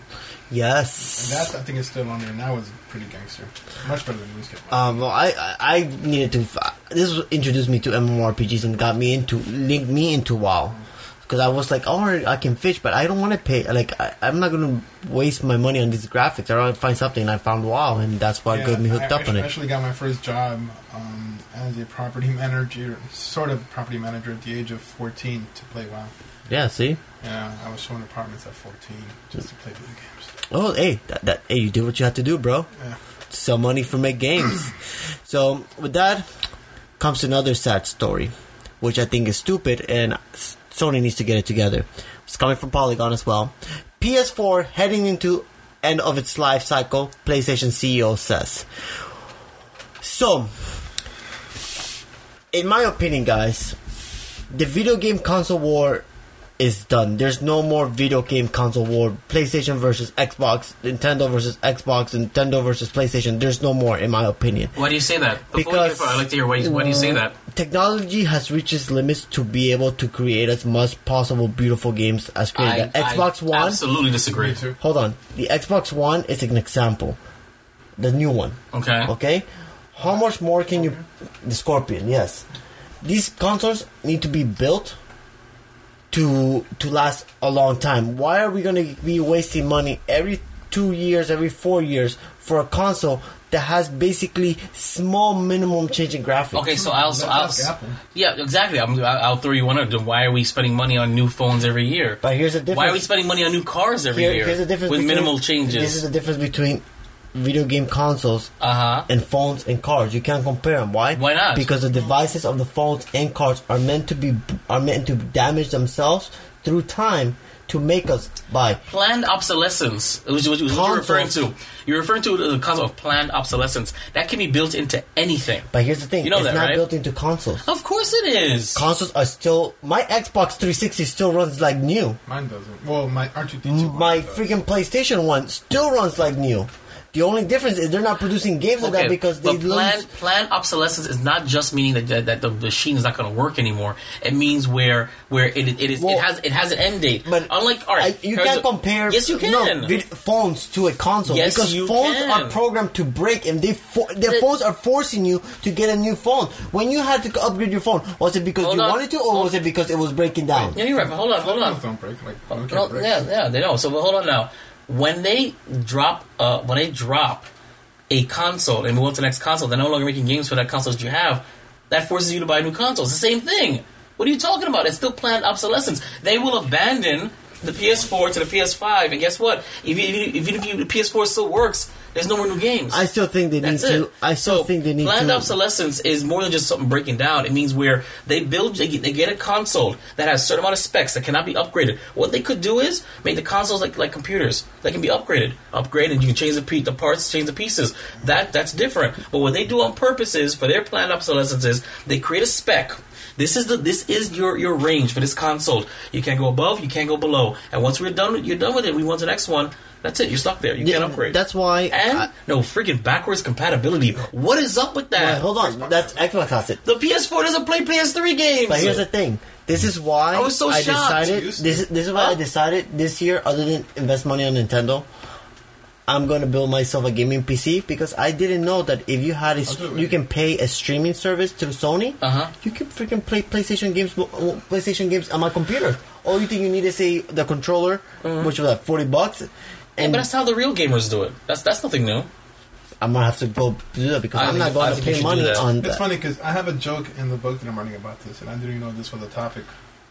B: Yes.
D: And that I think is still on there, and that was pretty gangster. Much better than RuneScape.
B: Um, well, I, I I needed to. This was- introduced me to MMORPGs and got me into linked me into WoW, because I was like, oh, I can fish, but I don't want to pay. Like, I, I'm not gonna waste my money on these graphics. I want to find something. And I found WoW, and that's what got me hooked
D: I,
B: up on
D: I
B: it.
D: actually got my first job um, as a property manager, sort of property manager at the age of fourteen to play WoW.
B: Yeah. See.
D: Yeah, I was showing apartments at fourteen just to play video games.
B: Oh, hey, that, that hey, you did what you had to do, bro.
D: Yeah.
B: Sell money for make games. So with that comes another sad story, which I think is stupid, and Sony needs to get it together. It's coming from Polygon as well. P S four heading into end of its life cycle, PlayStation C E O says. So, in my opinion, guys, the video game console war is done. There's no more video game console war. PlayStation versus Xbox, Nintendo versus Xbox, Nintendo versus PlayStation. There's no more, in my opinion.
C: Why do you say that? Before
B: Because
C: you, I'd like to hear why you, why do you say that?
B: Technology has reached its limits to be able to create as much possible beautiful games as created. The Xbox
C: I
B: One.
C: absolutely disagree.
D: Me too.
B: Hold on. The Xbox One is an example. The new one.
C: Okay.
B: Okay? How much more can you... The Scorpion, yes. These consoles need to be built to to last a long time. Why are we going to be wasting money every two years, every four years for a console that has basically small minimum change in graphics?
C: Okay, so I'll, so I'll
D: Let's ask Apple.
C: yeah, exactly. I'm, I'll I'll throw you one of them. Why are we spending money on new phones every year?
B: But here's the difference.
C: Why are we spending money on new cars every
B: Here-
C: year
B: here's the difference
C: with
B: between-
C: minimal
B: This is
C: changes?
B: the difference between video game consoles
C: Uh huh.
B: and phones and cars. You can't compare them. Why?
C: Why not?
B: Because the devices of the phones and cars are meant to be are meant to damage themselves through time to make us buy.
C: Planned obsolescence, which is what you're referring
B: Consoles.
C: to. You're referring to the concept of planned obsolescence. That can be built into anything.
B: But here's the thing:
C: You know
B: it's
C: that,
B: not
C: right?
B: built into consoles.
C: Of course it is.
B: Consoles are still. My Xbox three sixty still runs like new.
D: Mine doesn't. Well, my R two D two.
B: My freaking PlayStation one still runs like new. The only difference is they're not producing games like that because they
C: but
B: lose.
C: planned, planned obsolescence is not just meaning that that, that the machine is not going to work anymore. It means where where it it is
B: Well,
C: it has it has an end date.
B: But
C: unlike all right,
B: I, you
C: here's
B: can't
C: a-
B: compare.
C: Yes, you can.
B: No, vid- phones to a console
C: Yes,
B: because
C: you
B: phones
C: can.
B: are programmed to break, and they fo- their
C: The-
B: phones are forcing you to get a new phone. When you had to upgrade your phone, was it because
C: Hold
B: you
C: on.
B: wanted to, or
C: Hold-
B: was it because it was breaking down?
C: Yeah, you're right. But hold on, hold on.
D: Phones don't break. Like, don't
C: No,
D: get breaks.
C: yeah, yeah, they know. So, but hold on now. When they drop, uh, when they drop a console and move on to the next console, they're no longer making games for that console that you have. That forces you to buy a new console. It's the same thing. What are you talking about? It's still planned obsolescence. They will abandon the P S four to the P S five, and guess what? Even if, even if you, the P S four still works, there's no more new games.
B: I still think they
C: That's
B: need
C: it.
B: to. I still
C: so
B: think they need
C: planned
B: to.
C: obsolescence is more than just something breaking down. It means where they build, they get, they get a console that has a certain amount of specs that cannot be upgraded. What they could do is make the consoles like like computers that can be upgraded, upgraded. You can change the pe- the parts, change the pieces. That that's different. But what they do on purpose is for their planned obsolescence is they create a spec. This is the this is your, your range for this console. You can't go above, you can't go below. And once we're done, you're done with it. We want the next one. That's it. You're stuck there. You
B: Yeah,
C: can't upgrade.
B: That's why.
C: and
B: I,
C: no freaking backwards compatibility. What is up with that?
B: Wait, hold on. That's Xbox has it.
C: The P S four doesn't play P S three games.
B: But here's the thing. This is why
C: I was so shocked.
B: decided. This is this is why
C: Huh?
B: I decided this year, other than invest money on Nintendo, I'm going to build myself a gaming P C because I didn't know that if you had a,
D: I'll do it.
B: you can pay a streaming service through Sony,
C: Uh-huh.
B: you can freaking play PlayStation games, PlayStation games on my computer. All you think you need is a the controller, which was like forty bucks,
C: Yeah,
B: and
C: but that's how the real gamers do it. That's that's nothing new.
B: I'm gonna have to go do that because
C: I
B: I'm
C: think-
B: not
C: I
B: going to
C: think you
B: pay
C: should
B: money
C: do that.
B: on
D: It's
B: that.
D: funny because I have a joke in the book that I'm writing about this, and I didn't even know this was a topic.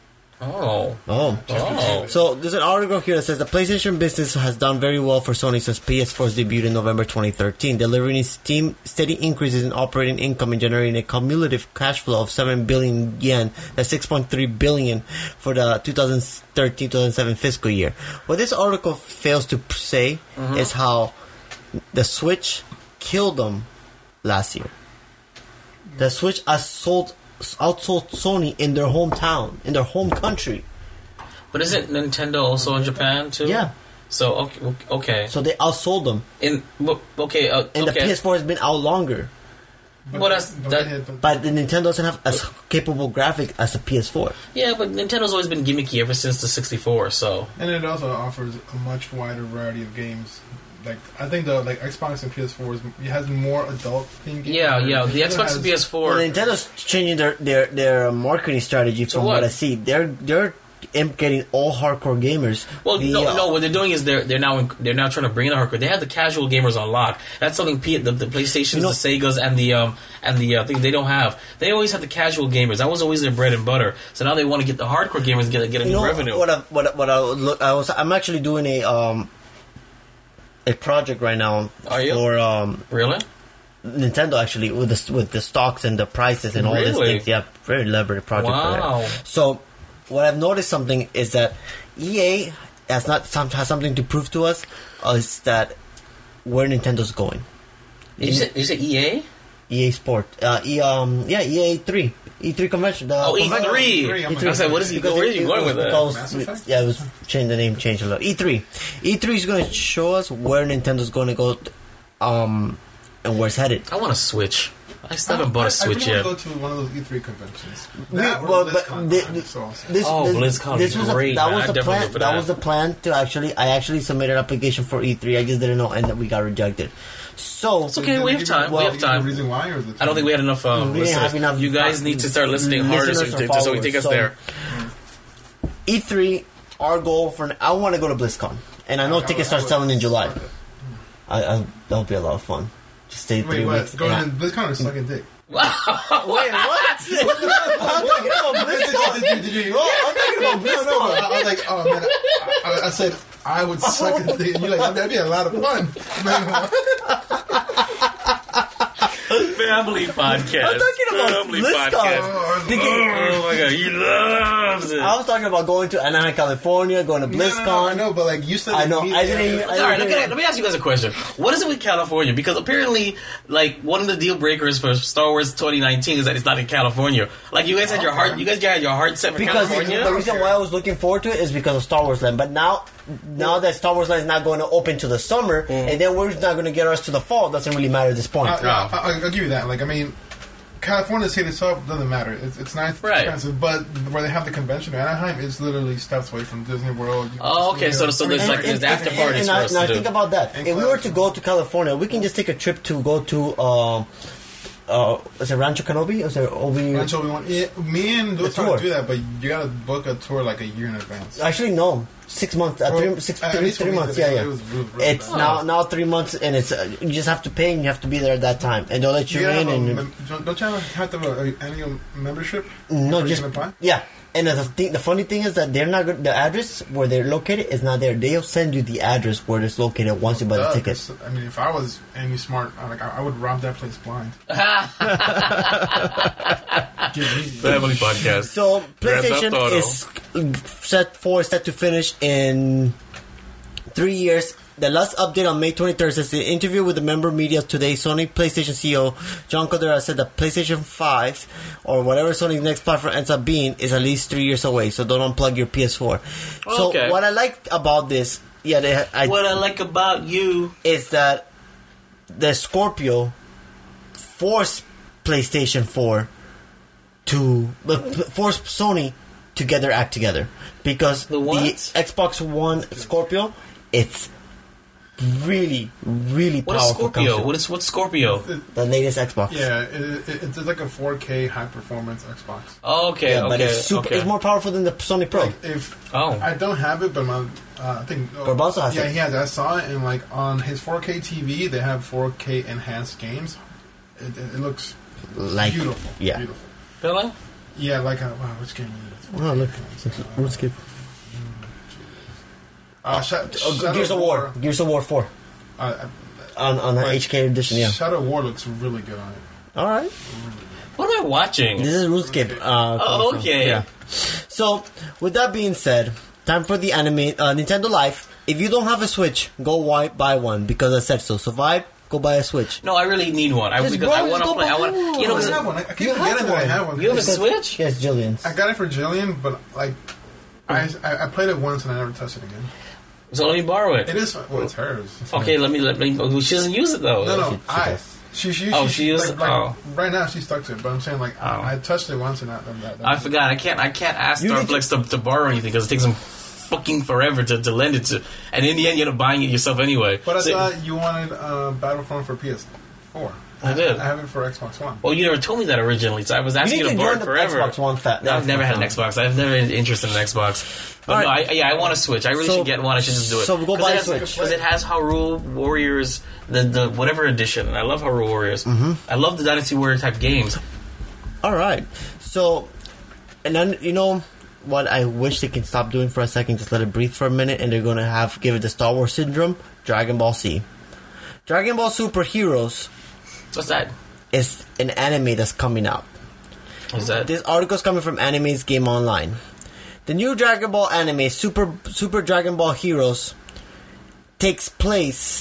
C: Oh,
B: Oh.
C: oh.
B: So there's an article here that says the PlayStation business has done very well for Sony since P S four's debut in November twenty thirteen, delivering steam, steady increases in operating income and generating a cumulative cash flow of seven billion yen, that's six point three billion for the twenty thirteen twenty seven fiscal year. What this article fails to p- say is how the Switch killed them last year. The Switch outsold, outsold Sony in their hometown, in their home country.
C: But isn't Nintendo also in Japan too?
B: Yeah.
C: So okay, okay.
B: So they outsold them.
C: In well, okay, uh,
B: And
C: okay.
B: the P S four has been out longer.
D: But,
C: Well, that's-
D: but
C: that-
D: they had- but-
B: But the Nintendo doesn't have as capable graphic as the P S four.
C: Yeah, but Nintendo's always been gimmicky ever since the sixty-four. So
D: and it also offers a much wider variety of games. Like I think the like Xbox and P S four is, it has more adult themed games.
C: yeah, yeah. The
D: Nintendo
C: Xbox
D: has-
C: and P S four.
B: Well, Nintendo's changing their, their, their marketing strategy from
C: what?
B: what? I see. They're they're im- getting all hardcore gamers.
C: Well,
B: The,
C: no,
B: uh,
C: no. What they're doing is they're they're now they're now trying to bring in the hardcore. They have the casual gamers on lock. That's something P, the, the PlayStations,
B: You know-
C: the Segas, and the um and the uh, thing they don't have. They always have the casual gamers. That was always their bread and butter. So now they want to get the hardcore gamers and get get a
B: You
C: new
B: know
C: revenue.
B: what? I, what I- what I would look? I was I'm actually doing a um a project right now
C: Are you?
B: for um
C: Really?
B: Nintendo actually with the with the stocks and the prices and all these
C: Really?
B: things. Yeah, very elaborate project. for
C: Wow.
B: that. So what I've noticed something is that E A has not some, has something to prove to us uh, is that where Nintendo's going.
C: Did you say, did you say E A?
B: E A Sport. Uh, e, um, yeah, E A three. E three convention. The
C: Oh, E
B: convention-
C: three.
D: E three, I'm
C: I was like, what is he?
B: Because
C: Where are
B: it-
C: you
B: it
C: going
B: was
C: with that?
B: because-
D: Mass Effect?
B: Yeah, it was changed the name, changed a lot. E three. E three is going to show us where Nintendo's going to go, um, and where it's headed.
C: I want a Switch. I still haven't bought a Switch
D: I, I
C: yet.
D: really want to go to one of those E three conventions.
B: We-
D: That or
B: well, but
D: BlizzCon.
B: the-
D: I'm so awesome.
B: This,
C: Oh,
B: this,
C: BlizzCon
B: this
C: was
B: was
C: great,
B: A, that
C: man.
B: was
C: I'd
B: the
C: definitely
B: plan.
C: go for
B: that
C: that.
B: was the plan to actually. I actually submitted an application for E three. I just didn't know, and then we got rejected. So
C: It's okay. We have time.
B: Well,
C: we have time.
D: The reason why, or is it
C: I don't think we had enough. Um,
B: We didn't have
C: listeners.
B: enough-
C: You guys need to start listening harder so,
B: listeners or
C: to, so we take us
B: followers.
C: there.
B: E three, our goal for I want to go to BlizzCon, and I know
D: I-
B: tickets
D: I
B: start
D: would-
B: selling in July. I, I that'll be a lot of fun. Just stay three
D: Wait, what?
B: weeks.
D: Going
B: Yeah.
D: to BlizzCon or sucking dick?
B: Wait, what? I'm talking about BlizzCon.
D: Did, did, did you?
B: Oh, I'm talking about
D: No, no,
B: BlizzCon.
D: I, I was like, oh man, I, I, I said I would suck a dick. And you're like, that'd be a lot of fun. Man,
C: Family podcast.
B: I'm talking about
C: Family
B: BlizzCon.
C: podcast.
B: Thinking-
C: Oh my god, he loves it.
B: I was talking about going to Anaheim, California, going to
D: no, no, no,
B: BlizzCon.
D: I know, but like you said,
B: I know,
D: immediately
B: I didn't even-
D: after-
C: All right, okay, let me ask you guys a question. What is it with California? Because apparently, like, one of the deal breakers for Star Wars twenty nineteen is that it's not in California. Like, you guys had your heart, you guys had your heart set for
B: Because
C: California.
B: the reason why I was looking forward to it is because of Star Wars Land. But now, now that Star Wars Land is not going to open to the summer, and then we're not going to get us to the fall, doesn't really matter at this point.
D: I, I, I, I'll give you that. Like, I mean, California state itself doesn't matter. It's, it's nice,
C: Right.
D: expensive, but where they have the convention in Anaheim, it's literally steps away from Disney World.
C: Oh, okay, so- so there's,
D: I mean,
C: like, there's
D: and-
C: after
D: and-
C: parties
B: and
C: for
B: I,
C: us
B: and I
C: to do.
B: think about that.
D: And
B: If we were to
D: clothes.
B: go to California, we can just take a trip to go to um, uh, is it Rancho Kenobi? Or is it Obi?
D: Rancho Obi-Wan. Yeah, me and those
B: The
D: trying
B: tour.
D: to do that, but you gotta book a tour like a year in advance.
B: Actually, no. Six months. Uh,
D: Well,
B: three, six,
D: at
B: three,
D: least
B: three
D: for me,
B: months.
D: it
B: Yeah,
D: was-
B: yeah.
D: it was really- really
B: It's
D: bad.
B: now now three months, and it's uh, you just have to pay, and you have to be there at that time, and they'll let you
D: You gotta
B: in.
D: have a
B: And
D: mem- don't don't you have to have an annual membership?
B: no,
D: before you
B: just
D: can apply?
B: yeah. And the thing, the funny thing is that they're not good, the address where they're located is not there. They'll send you the address where it's located once you buy the
D: Duh,
B: ticket.
D: 'cause, I mean, if I was any smart, I, like I, I would rob that place blind.
C: Family podcast.
B: So
C: Grand Theft
B: PlayStation
C: Auto.
B: is set for set to finish in three years. The last update on May twenty-third says the interview with the member media today. Sony PlayStation C E O John Codera said that PlayStation five or whatever Sony's next platform ends up being is at least three years away. So don't unplug your P S four. So
C: Okay.
B: what I liked about this, yeah, they, I,
C: What I like about you.
B: is that the Scorpio forced PlayStation four to but forced Sony to get their act together because
C: The what?
B: Xbox One Scorpio, it's really, really
C: What is
B: powerful.
C: Scorpio?
B: console.
C: What is what's Scorpio?
B: The latest Xbox.
D: Yeah, it, it, it's like a four K high performance Xbox.
C: Oh, okay,
B: Yeah,
C: okay,
B: but it's super.
C: okay.
B: It's more powerful than the Sony Pro.
D: Like if
C: Oh.
D: I don't have it, but my uh, I think oh,
B: Garbanzo has
D: yeah,
B: it.
D: he has. I saw it, and like on his four K T V, they have four K enhanced games. It, it, it looks
B: Like
D: beautiful.
B: yeah.
D: beautiful.
C: Really?
D: Yeah, like a, wow, which game is it?
B: Oh look, RuneScape.
D: Uh, Sha-
B: Oh,
D: Shadow
B: Gears of War. Gears of War four
D: Uh,
B: on on the
D: Right.
B: H K edition. Yeah.
D: Shadow War looks really good on it.
B: All right.
C: What am I watching?
B: This is RuneScape. Uh,
C: Oh, okay.
B: Yeah. So, with that being said, time for the anime uh, Nintendo Life. If you don't have a Switch, go wi- buy one because I said so. So, Vibe, go buy a Switch.
C: No, I really need one. I,
B: Yes,
C: because
B: bro,
C: I want
B: just
C: to
B: go
C: play. I
B: buy
C: want.
B: one.
C: You know,
D: I
C: 'cause
D: have one. I keep
B: You have
D: forgetting that I
B: one.
D: have one.
C: You have a
B: Because-
C: Switch?
B: Yes, Jillian's.
D: I got it for Jillian, but like I, I I played it once and I never touched it again.
C: So let me borrow it.
D: It is well, it's hers.
C: Okay, let me let me. She doesn't use it though.
D: No, no,
B: She- she
D: I.
B: does.
D: She, she,
C: Oh,
D: she,
C: she uses-
D: like, like,
C: oh.
D: Right now, she's stuck to it. But I'm saying, like,
C: Oh.
D: I, I touched it once and that. that, that
C: I forgot. I can't. I can't ask
B: You need
C: Starflex to, to borrow anything because it takes them fucking forever to, to lend it to. And in the end, you end up buying it yourself anyway.
D: But I
C: So-
D: thought you wanted uh, Battlefront for P S four.
C: I did.
D: I have it for Xbox One.
C: Well, you never told me that originally, so I was asking
B: You
C: you,
B: need
C: to
B: to
C: borrow
B: join
C: it
B: the
C: forever.
B: Xbox One fat-
C: No, I've never had an
B: One.
C: Xbox. I've never been interested in an Xbox. But
B: All
C: no,
B: right.
C: I, yeah, I want to Switch. I really
B: So-
C: should get one. I should just do it.
B: so we go buy a Switch.
C: because it has Hyrule Warriors, the the whatever edition, and I love Hyrule Warriors. Mm-hmm. I love the Dynasty Warrior type games.
B: All right. So, and then you know what I wish they can stop doing for a second, just let it breathe for a minute, and they're gonna have give it the Star Wars syndrome. Dragon Ball Z, Dragon Ball Super Heroes
C: What's that?
B: is an anime that's coming out.
C: Is that?
B: This article is coming from Anime's Game Online. The new Dragon Ball anime, Super Super Dragon Ball Heroes, takes place.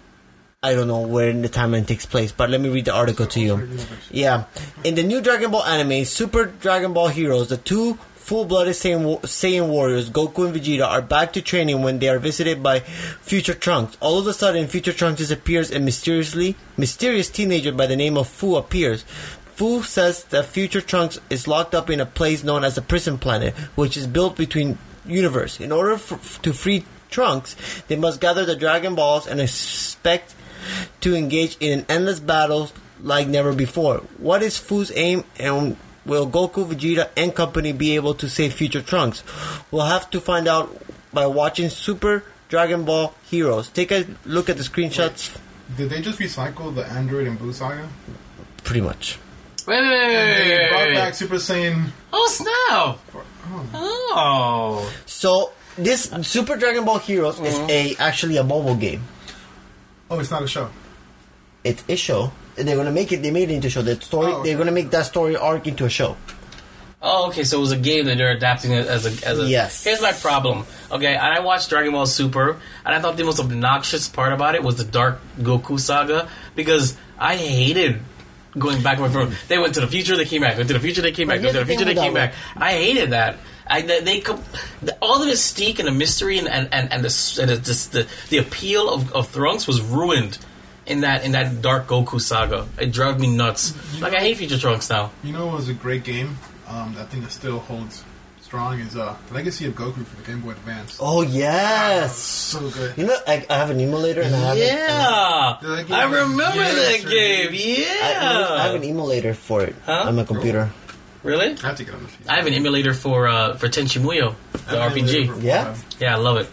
B: I don't know where in the timeline takes place, but let me read the article to you. Yeah, in the new Dragon Ball anime, Super Dragon Ball Heroes, the two full-blooded Saiyan, wa- Saiyan warriors, Goku and Vegeta, are back to training when they are visited by Future Trunks. All of a sudden, Future Trunks disappears and mysteriously, mysterious teenager by the name of Fu appears. Fu says that Future Trunks is locked up in a place known as the Prison Planet, which is built between universe. In order f- to free Trunks, they must gather the Dragon Balls and expect to engage in an endless battle like never before. What is Fu's aim, and will Goku, Vegeta, and company be able to save Future Trunks? We'll have to find out by watching Super Dragon Ball Heroes. Take a look at the screenshots.
D: Did they just recycle the Android and Boo saga?
B: Pretty much.
C: Wait, wait, wait,
D: And
C: wait,
D: they
C: wait,
D: brought
C: wait,
D: back
C: wait.
D: Super Saiyan.
C: Oh snap!
D: Oh.
C: Oh.
B: So this Super Dragon Ball Heroes is a actually a mobile game.
D: oh, it's not a show.
B: It's a show. They're gonna make it. They made it into a show. That story.
D: Oh, okay.
B: They're gonna make that story arc into a show.
C: Oh, okay. So it was a game that they're adapting it as a as a.
B: Yes.
C: Here's my problem. Okay, and I watched Dragon Ball Super, and I thought the most obnoxious part about it was the Dark Goku saga because I hated going back and forth. They went to the future, they came back. Went to the future, they came back.
B: But
C: Went to the
B: here's the
C: future, they
B: thing
C: came
B: with
C: back.
B: that
C: I hated that. I they, they com- the, all the mystique and the mystery and and and, and the and the, the the appeal of of Trunks was ruined. In that in that Dark Goku saga, it drove me nuts. Like I hate Future Trunks now.
D: You know, it was a great game. Um, I think it still holds strong is uh, Legacy of Goku for the Game Boy Advance.
B: Oh yes,
D: So good.
B: you know I, I have an emulator and I have
C: Yeah,
D: Did I get
C: I
D: it?
C: remember
D: Yes,
C: that
D: sir.
C: game.
B: I,
C: Yeah,
B: I have an emulator for it
C: Huh?
B: on my computer.
C: really?
D: I have to get on the feed.
C: I have an emulator for uh, for Tenchi Muyo, the R P G.
B: Yeah?
C: Yeah, I love it.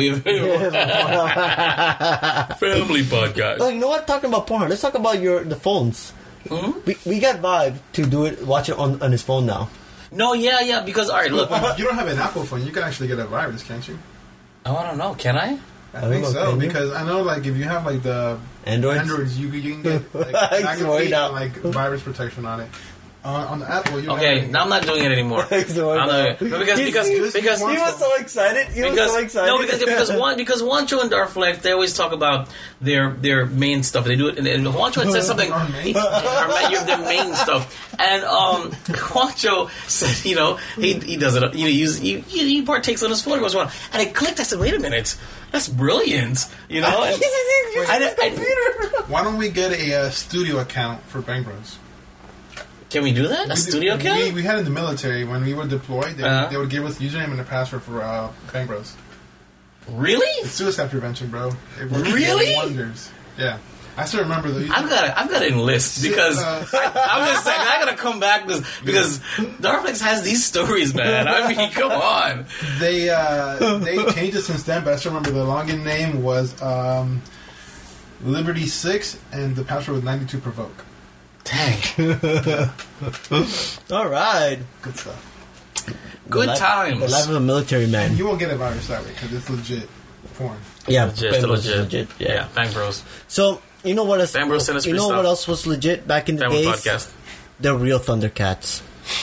C: Family podcast.
B: Oh, you know what? Talking about porn, let's talk about your the phones.
C: Hmm?
B: We, we got Vibe to do it, watch it on, on his phone now.
C: No, yeah, yeah. Because all right, look.
D: Well, you don't have an Apple phone. You can actually get a virus, can't you?
C: Oh, I don't know. Can I?
D: I,
B: I
D: think
B: don't know,
D: so
B: can you?
D: because I know, like, if you have like the
B: Androids?
D: Androids, you, you can get like,
B: I swear
D: McAfee
B: now.
D: and, like virus protection on it. On, on the Apple, you don't
C: Okay,
D: have
C: now I'm not doing it anymore.
B: I swear
C: I'm
B: now.
C: not, because
B: He-
C: because
B: he-
C: because
D: he
B: He was so excited. He was
C: because
B: so excited.
C: no because because one because Juancho and Darflex they always talk about their their main stuff. They do it and, and Juancho had said something.
D: Our main-
C: Our ma- your- their main stuff, and um, Juancho said, you know, he he does it. You know, he, use- he, he partakes on his phone. He goes, "Well," and I clicked. I said, "Wait a minute, that's brilliant." You know, and, I, I,
D: Why don't we get a uh, studio account for Bang Bros?
C: can we do that? A
D: We
C: studio
D: did-
C: account?
D: We, we had in the military when we were deployed. They,
C: Uh-huh.
D: they would give us the username and the password for uh, Bang Bros.
C: Really?
D: It's suicide prevention, bro. It works
C: Really?
D: wonders. Yeah, I still remember the.
C: I've got to, I've got to enlist because
D: Uh,
C: I, I'm just saying I got to come back because because Darflex has these stories, man. I mean, come on.
D: They uh, they changed it since then, but I still remember the login name was um, Liberty Six, and the password was ninety-two provoke.
C: Dang.
B: All right.
D: Good stuff.
C: Good
B: The life-
C: times.
B: The life of a military man.
D: You won't get a virus that way because it's legit porn.
B: Yeah,
C: Legit,
B: Bang Bros
C: legit.
B: is legit.
C: Yeah.
B: Yeah.
C: Bang Bros.
B: So you know what else?
C: Bang Bros sent us
B: you
C: free
B: know
C: stuff.
B: what else was legit back in the
C: Family
B: days?
C: podcast.
B: The real Thundercats.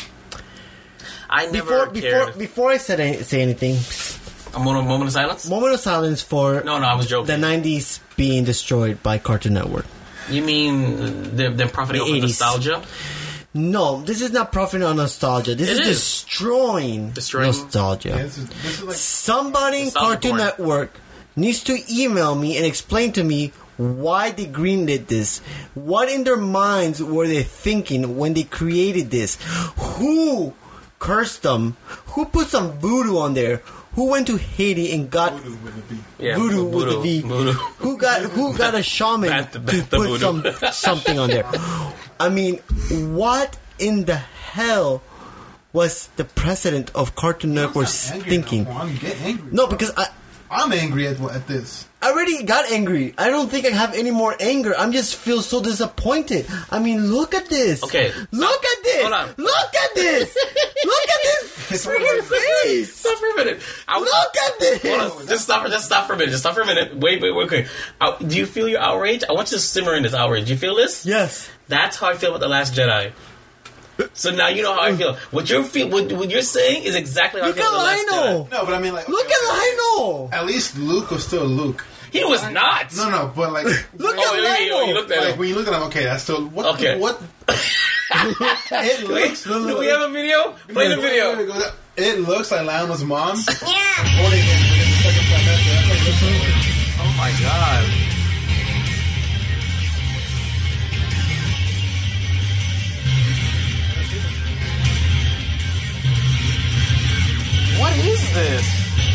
C: I never
B: Before before
C: cared.
B: before I said any, say anything,
C: A moment, moment of silence?
B: moment of silence for
C: No, no, I was joking.
B: the nineties being destroyed by Cartoon Network.
C: You mean them, them profiting
B: The
C: off of
B: eighties.
C: nostalgia?
B: No, this is not profiting on nostalgia. This
C: It
B: is,
C: is.
B: destroying,
C: Destroying-
B: nostalgia.
D: Yeah, this is, this is like
B: Somebody in
C: Nostalgia
B: Cartoon
C: porn.
B: Network needs to email me and explain to me why they greenlit this. What in their minds were they thinking when they created this? Who cursed them? Who put some voodoo on there? Who went to Haiti and got
D: voodoo with a B.
C: Yeah,
B: voodoo with
C: voodoo,
B: a V?
C: voodoo.
B: Who got who got a shaman
C: Bat-
B: to
C: bat the
B: put
C: voodoo.
B: some something on there? I mean, what in the hell was the president of Cartoon Network
D: I'm angry
B: thinking?
D: now, Juan. Get angry.
B: No,
D: bro.
B: because I.
D: I'm angry at, at this.
B: I already got angry. I don't think I have any more anger. I'm just feel so disappointed. I mean, look at this.
C: Okay.
B: Look at this.
C: Hold on.
B: Look at this. Look at this freaking face.
C: Stop for a minute. I,
B: Look at this.
C: Hold on. Just stop. Just stop for a minute. Just stop for a minute. Wait, wait, wait. Okay. Uh, do you feel your outrage? I want you to simmer in this outrage. Do you feel this?
B: Yes.
C: That's how I feel about The Last Jedi. So now you know how I feel. What you're feel, what, what you're saying is exactly how
B: Look
C: I feel
B: at
C: about The Last
B: Lionel.
C: Jedi.
D: No, but I mean, like,
B: Look
D: okay,
B: at Lionel.
D: At least Luke was still Luke.
C: He was not.
D: No, no, but like,
B: Look
C: Oh,
B: at
C: you, you, you
B: Lionel.
C: looked at
D: like
C: him.
D: when you look at him, okay, that's still what?
C: Okay.
D: What? It looks.
C: Do we have a video? Play the video.
D: It looks like Lionel's mom.
E: Yeah.
D: holding him in the second trimester. That's what it looks like.
C: Oh my god. What is this?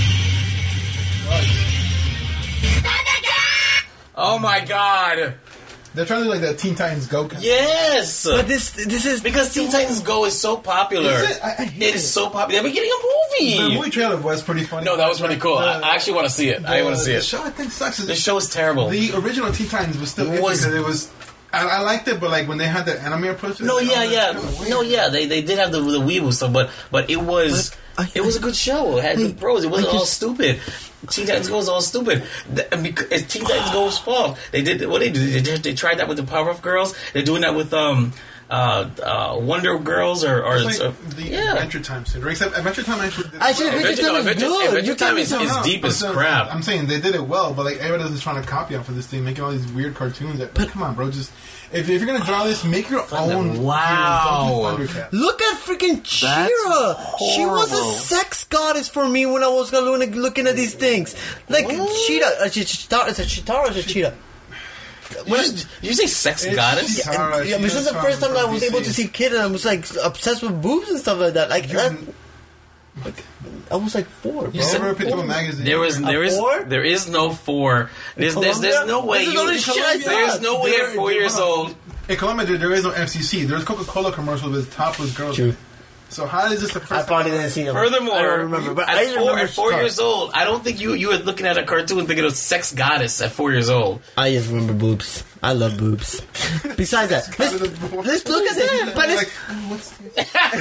C: Oh my god.
D: They're trying to do like that Teen Titans Go. kind of-
C: Yes.
B: But this this is
C: Because Teen Titans Go is so popular.
D: Is it? I- I hate
C: it is
D: it.
C: so popular. They're getting a
D: The
C: movie.
D: movie trailer was pretty funny.
C: No, that was pretty cool. I,
D: The-
C: I actually want to see it. I
D: the-
C: want to see
D: The
C: it.
D: show I think sucks.
C: The show is terrible.
D: The original Teen Titans was still
C: Was-
D: was because it was. I, I liked it, but like when they had the anime approach. to it,
C: No,
D: I was
C: yeah,
D: like,
C: yeah,
D: kinda weird.
C: no, yeah. They they did have the the weeaboo stuff, but but it was
B: But I-
C: it was a good show. It had good pros. It wasn't
B: I
C: all
B: just-
C: stupid. Teen Titans Go was all stupid. The- and because it's Teen Titans Go's fault. They did what they did. They, did- they tried that with the Powerpuff Girls. They're doing that with um uh, uh Wonder Girls or or
D: It's like
C: uh,
D: the
C: yeah.
D: Adventure Time syndrome. Except Adventure Time actually did it
B: Actually,
D: well.
B: Adventure Time is
C: Adventure-
B: good.
C: Adventure
B: You
C: Time
B: can't
C: is-
B: be
C: is
B: so-
C: deep
D: I'm
C: as
D: saying-
C: crap.
D: I'm saying they did it well, but like everybody's just trying to copy off of this thing, making all these weird cartoons. That, but come on, bro, just if, if you're gonna draw this, make your own.
C: Wow.
D: heroes. Don't do Thundercats.
B: Look at freaking Cheetah. She was a
C: horrible.
B: sex goddess for me when I was looking looking at these things. Like Cheetah, uh, Chitara, is it Chitara or is it Cheetah?
C: What is, did you say sex
D: It's-
C: goddess?
D: yeah. Chitara,
B: And, yeah, this is
D: Cheetah's
B: the first
D: from-
B: time I
D: from
B: was
D: D C.
B: able to see Kid, and I was like obsessed with boobs and stuff like that. Like,
D: You-
B: that, Like, I was like four, bro.
D: You never picked up a magazine.
C: There was, there is,
B: four?
C: there is no four. There's, there's, there's no way
B: This is
C: you.
B: only shit I
C: There's
B: said.
C: no way
B: There-
C: at four years old.
D: In Colombia, there, there is no F C C. There's Coca-Cola commercials with topless girls.
B: True.
D: So how is this the first
B: I probably didn't see them.
C: Furthermore,
B: I don't remember, but I
C: at
B: just
C: four,
B: remember
C: at four
B: Star.
C: years old, I don't think you you were looking at a cartoon thinking of sex goddess at four years old.
B: I just remember boobs. I love boobs. Besides that, let's, let's look at this. But
D: Like,
B: let's,
D: what's this?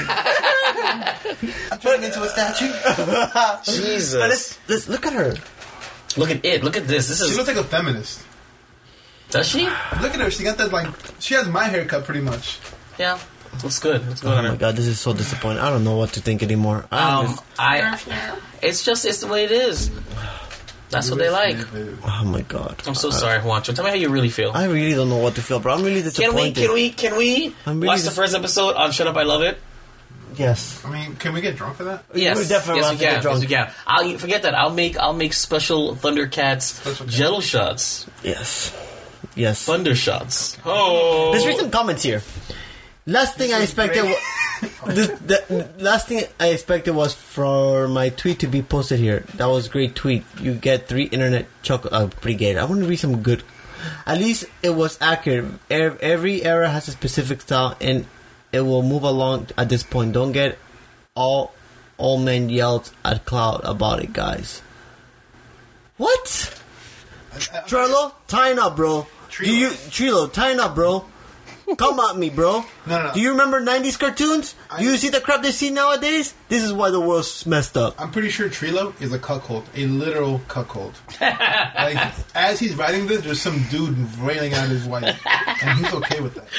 B: I'm turning into a statue.
C: Jesus.
B: But let's, let's look at her.
C: Look at it. Look at this. This
D: She
C: is.
D: looks like a feminist.
C: Does she?
D: Look at her. She got that, like, she has my haircut pretty much.
C: Yeah. Looks good. Looks good
B: Oh
C: on
B: my
C: her.
B: god, this is so disappointing. I don't know what to think anymore. I
C: Um, I. It's just it's the way it is. That's what they like.
B: oh my god.
C: I'm so sorry, Juancho. Tell me how you really feel.
B: I really don't know what to feel, bro. I'm really
C: Can
B: disappointed.
C: we? Can we? Can we
B: I'm really
C: watch the
B: dis-
C: first episode on Shut Up? I Love It.
B: Yes.
D: I mean, can we get drunk for that?
C: Yes,
B: We definitely
C: yes,
B: have
C: we
B: to get
C: can.
B: drunk.
C: Yes, we can. I'll forget that. I'll make I'll make special Thundercats
D: Special cats.
C: Jello shots,
B: Yes. Yes.
C: Thunder shots. Oh,
B: Let's read some comments here. Last thing I expected was the, the last thing I expected was for my tweet to be posted here. That was a great tweet. You get three internet chocolate uh, brigade. I want to read some good. At least it was accurate. Ev- Every era has a specific style, and it will move along at this point. Don't get all all men yelled at Cloud about it, guys. What? Trello, tying up, bro. Do you Trello, tying up, bro? Come at me, bro.
D: No, no, no.
B: Do you remember nineties cartoons?
D: I-
B: Do you see the crap they see nowadays? This is why the world's messed up.
D: I'm pretty sure Trilo is a cuckold, a literal cuckold. Like, as he's writing this, there's some dude railing at his wife, and he's okay with that.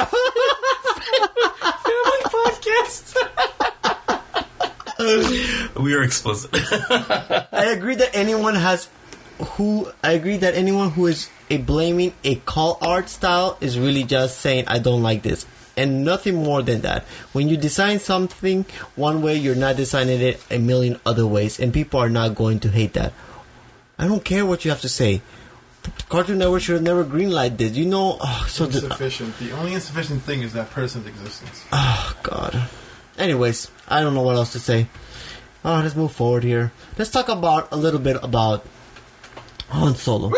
C: podcast. We are explicit.
B: I agree that anyone has who I agree that anyone who is a blaming a call art style is really just saying I don't like this. And nothing more than that. When you design something one way, you're not designing it a million other ways, and people are not going to hate that. I don't care what you have to say. Cartoon Network should have never greenlighted this. You know, oh, so the,
D: Insufficient. The only insufficient thing is that person's existence.
B: oh God. Anyways, I don't know what else to say. Oh, let's move forward here. Let's talk about a little bit about Han Solo.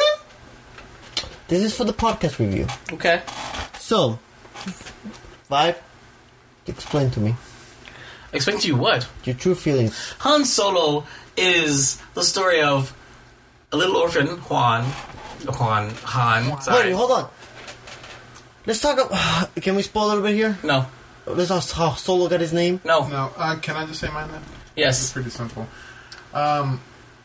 B: This is for the podcast review.
C: Okay.
B: So, Vibe, explain to me
C: Explain to you what?
B: your true feelings.
C: Han Solo is the story of a little orphan, Juan. Juan. Han. Sorry.
B: Wait, hold on. Let's talk about... Can we spoil a little bit here?
C: No.
B: Let's ask how Solo got his name.
C: No.
D: Now, uh, can I just say mine then? It's
C: Yes.
D: pretty simple. Um,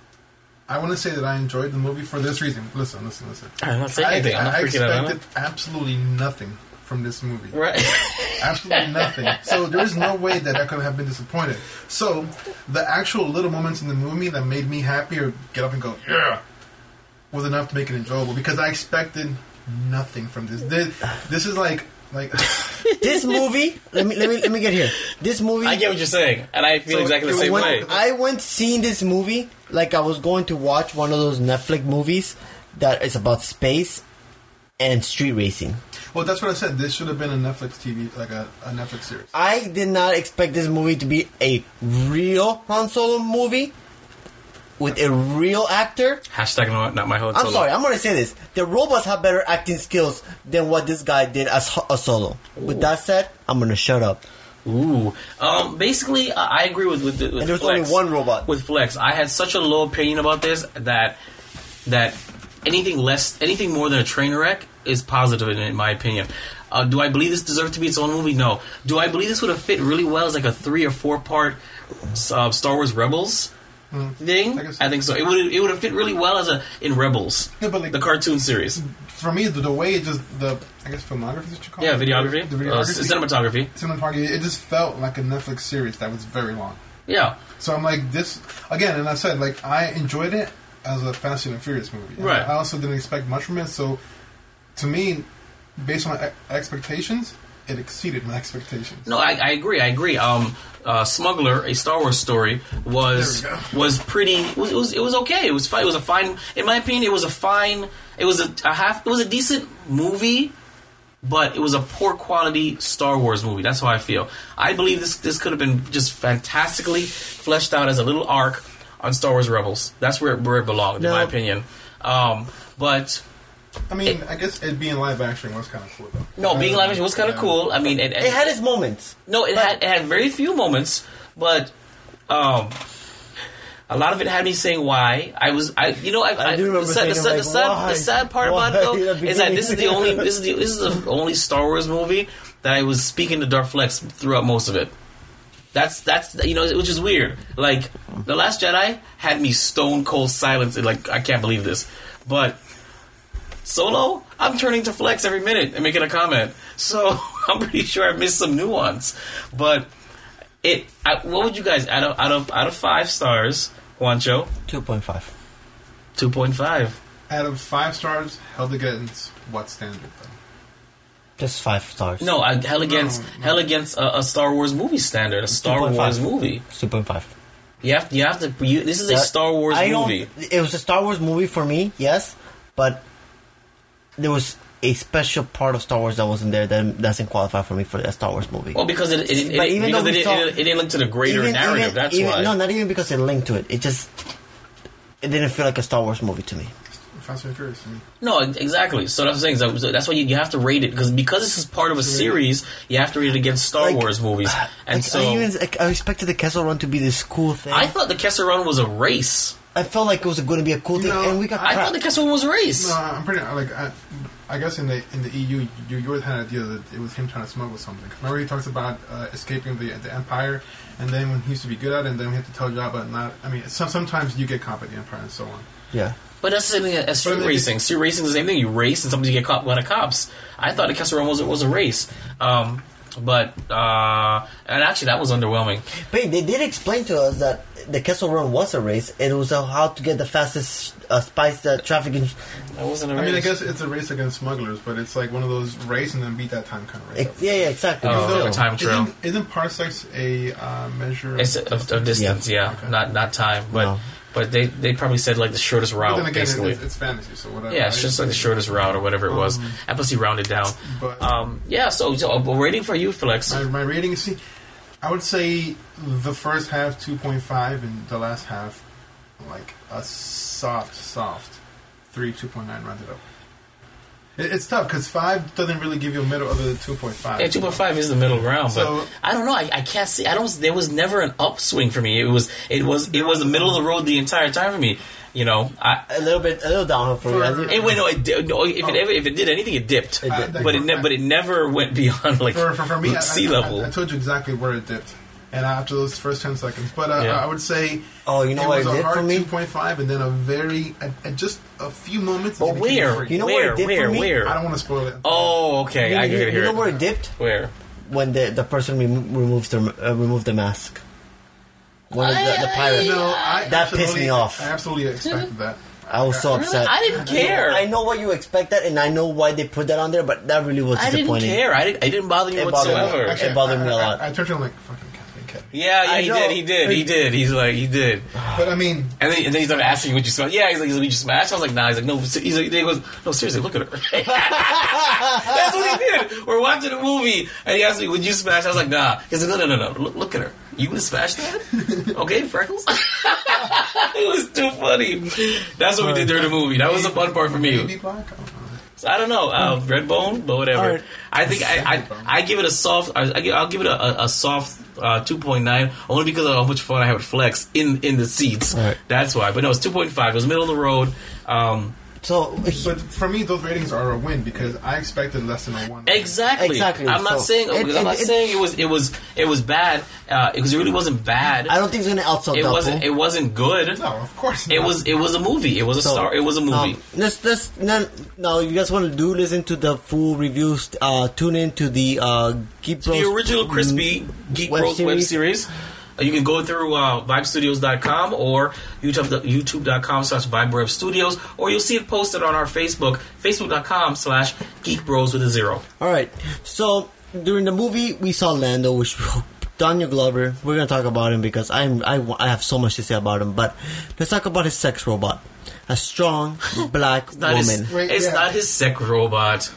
D: I want to say that I enjoyed the movie for this reason. Listen, listen, listen.
C: I'm not saying
D: I,
C: anything. I'm not
D: I
C: freaking out. I'm
D: expected absolutely nothing from this movie.
C: not- Right.
D: Absolutely nothing. So there's no way that I could have been disappointed. So the actual little moments in the movie that made me happy or get up and go, yeah, was enough to make it enjoyable because I expected nothing from this. This, this is like, like
B: This movie... let me let me let me get here. This movie...
C: I get what you're saying, and I feel
D: So,
C: exactly the
D: it
C: same
B: when
C: way.
B: I went seeing this movie like I was going to watch one of those Netflix movies that is about space and street racing.
D: well, that's what I said. This should have been a Netflix T V, like a, a Netflix series.
B: I did not expect this movie to be a real Han Solo movie with a real actor.
C: Hashtag not, not my whole
B: I'm
C: Solo.
B: sorry, I'm going to say this. The robots have better acting skills than what this guy did as a Solo. With that said, I'm going to shut up.
C: Ooh. Um, basically, uh, I agree with with, with
B: And there's
C: Flex.
B: only one robot.
C: With Flex, I had such a low opinion about this that that anything less, anything more than a train wreck is positive in, in my opinion. Uh, do I believe this deserved to be its own movie? No. Do I believe this would have fit really well as like a three or four part uh, Star Wars Rebels thing?
D: I guess so.
C: I think so. It would it would have fit really well as a in Rebels,
D: Yeah, but like-
C: the cartoon series.
D: For me, the, the way it just the I guess filmography is what you call
C: Yeah,
D: it.
C: videography,
D: The
C: uh,
D: videography,
C: cinematography.
D: cinematography. It just felt like a Netflix series that was very long.
C: Yeah.
D: So I'm like this again, and I said like I enjoyed it as a Fast and Furious movie. And
C: Right.
D: I also didn't expect much from it. So to me, based on my e- expectations, it exceeded my expectations.
C: No, I, I agree. I agree. Um, uh, Smuggler, a Star Wars story, was
D: There we
C: was pretty. It was, it was it was okay. It was fine. It was a fine. In my opinion, it was a fine. It was a, a half. It was a decent movie. but it was a poor quality Star Wars movie. That's how I feel. I believe this this could have been just fantastically fleshed out as a little arc on Star Wars Rebels. That's where it, where it belonged,
B: No.
C: in my opinion. Um, but
D: I mean,
C: It-
D: I guess it being live action was kind of cool though.
C: no, being live action was kind of
D: Yeah.
C: cool. I mean, it,
B: It had its moments.
C: no, it
B: but-
C: had it had very few moments, but um, a lot of it had me saying why. I was, I you know, I,
B: I do remember
C: the, sad, the,
B: saying,
C: sad,
B: like,
C: the, sad,
B: why?
C: the sad part
B: Why?
C: about it though
B: At the
C: is that this is the
B: beginning.
C: only this is the this is the only Star Wars movie that I was speaking to Darth Flex throughout most of it. That's that's you know, which is weird. Like The Last Jedi had me stone cold silent. Like I can't believe this, but Solo, I'm turning to Flex every minute and making a comment. So I'm pretty sure I missed some nuance. But it, I, what would you guys out of out of out of five stars, Juancho?
B: two point five.
C: Two point five.
D: Out of five stars, held against what standard though?
B: Just five stars.
C: No, I hell against
D: No, no.
C: hell against a, a Star Wars movie standard, a Star
B: two point five.
C: Wars movie.
B: two point five.
C: You have you have to. You, this is a
B: That-
C: Star Wars
B: I don't-
C: movie.
B: It was a Star Wars movie for me, yes, but there was a special part of Star Wars that wasn't there that doesn't qualify for me for a Star Wars movie.
C: Well, because it, it, it,
B: But
C: it
B: even
C: because
B: though
C: it,
B: we
C: it,
B: saw-
C: it, it didn't link to the greater
B: Even-
C: narrative.
B: even-
C: that's
B: even-
C: why.
B: No, not even because it linked to it. It just it didn't feel like a Star Wars movie to me.
D: Fast and Furious to me.
C: No, exactly. So that's what I'm saying. So that's why you, you have to rate it because because this is part of a series. You have to rate it against Star
B: Like-
C: Wars movies. And
B: Like,
C: so
B: I even like, I expected the Kessel Run to be this cool thing.
C: I thought the Kessel Run was a race.
B: I felt like it was going to be a cool thing,
D: No,
B: and we got
C: I
B: crap.
C: thought the Kessel Run was a race.
D: No, I'm pretty like I, I guess in the in the E U, you you had an idea that it was him trying to smuggle something. Remember he talks about uh, escaping the the Empire, and then when he used to be good at it, and then we have to tell Jabba not. I mean, some, sometimes you get caught by the Empire and so on.
B: Yeah.
C: But that's the same thing as street
D: But it-
C: racing. Street racing is the same thing. You race and sometimes you get caught by the cops. I thought the Kessel Run was was a race. Um, but uh, and actually that was underwhelming.
B: But they did explain to us that the Kessel Run was a race. It was uh, how to get the fastest uh, spice uh, trafficking.
C: That wasn't a race.
D: I mean, I guess it's a race against smugglers, but it's like one of those race and then beat that time kind of race.
B: Ex- yeah, yeah, exactly.
C: Oh,
B: Still.
C: a time trial.
D: Isn't, isn't parsecs a uh, measure?
C: It's of, of distance, yeah,
D: Okay.
C: not not time. But
B: No.
C: but they, they probably said like the shortest
D: But
C: route,
D: then again, it,
C: basically.
D: it's, it's fantasy, so whatever.
C: Yeah, it's
D: I-
C: just like the shortest route or whatever it was.
D: Um,
C: And plus, he rounded down.
D: But
C: Um, yeah, so, so a rating for you, Flex.
D: my, my rating, see, I would say the first half two point five, and the last half like a soft, soft three, two point nine rounded up. It, it's tough because five doesn't really give you a middle other than two point five.
C: Yeah, two point five is the middle ground, but
D: So-
C: I don't know. I, I can't see. I don't. There was never an upswing for me. It was. It was. It was the middle of the road the entire time for me. You know. I.
B: A little bit, a little downhill for,
D: For-
B: you.
C: It went. No, it, di- no, if it ever, if it did anything, it dipped.
B: It
D: Uh,
B: did.
C: But it. Ne- but it never went beyond like
D: For, for, for me, I,
C: sea
D: I,
C: level.
D: I, I told you exactly where it dipped. And after those first ten seconds, but uh,
C: Yeah.
D: I would say
B: Oh, you know
D: it
B: what
D: was
B: it
D: a
B: did
D: hard
B: for me?
D: two point five, and then a very, and, and just a few moments.
C: But
D: it became
C: where?
D: very-
B: You know
C: where?
B: what it did
C: where?
B: for me?
C: Where?
D: I don't want to spoil it.
C: Oh, okay.
B: You,
C: I
B: you-
C: can
B: you
C: hear
B: know
C: it.
B: where it dipped?
C: Where?
B: When the the person remo- removes the uh, removes the mask. When the, the pirate.
D: No, I
B: That pissed
D: absolutely-
B: me off.
D: I absolutely expected that.
B: I was so
C: Really?
B: upset.
C: I didn't care.
B: I know what you expect that, and I know why they put that on there, but that really was
C: I didn't
B: disappointing.
C: care. I didn't. I didn't bother me
B: It bothered me.
C: whatsoever.
B: Actually, it bothered
D: I,
B: me a
D: I-
B: lot.
D: I, I turned to him like, fucking Kathleen Kennedy.
C: Yeah, yeah,
B: I
C: he
B: know.
C: did. He did. He did. He's like, he did.
D: But I mean,
C: And then, and then he started asking me what you smash. Yeah, he's like, he's like, "Did you smash?" I was like, "Nah." He's like, "No." He's like, he goes, "No, seriously, look at her." That's what he did. We're watching a movie, and he asked me, "Would you smash?" I was like, "Nah." He's like, "No, no, no, no. Look, look at her. You would smash that? Okay, Freckles." It was too funny. That's what we did during the movie. That was the fun part for
D: maybe
C: me.
D: black. I don't know.
C: So I don't know, uh, Redbone, but whatever.
B: All right.
C: I think I, I I give it a soft. I, I give, I'll give it a, a, a soft uh, two point nine, only because of how much fun I had with Flex in in the seats.
B: All right.
C: That's why. But no, it's two point five. It was middle of the road. Um,
B: So,
D: But for me, those ratings are a win because I expected less than a one.
C: exactly.
B: Exactly.
C: I'm not
B: So,
C: saying.
B: it-
C: I'm not
B: it-
C: saying it was. It was. It was bad. Uh, because it really wasn't bad.
B: I don't think it's gonna outsell
C: It
B: Deadpool.
C: wasn't. It wasn't good.
D: No, of course not.
C: It was. It was a movie. It was a
B: So,
C: star. It was a movie.
B: Um, let's let's no, no, you guys want to do listen to the full reviews? Uh, tune in to the uh, Geek Bros
C: The original Crispy Geek
B: web
C: Bros web
B: series.
C: series. Uh, You can go through uh, vibe studios dot com or YouTube, youtube dot com slash vibe studios, or you'll see it posted on our Facebook, facebook dot com slash geek bros with a zero.
B: All right. So during the movie, we saw Lando, which Daniel Glover. We're gonna talk about him because I'm I, wa- I have so much to say about him. But let's talk about his sex robot, a strong black
C: Not
B: woman.
C: his,
D: Wait,
C: it's
D: yeah.
C: not his sex robot.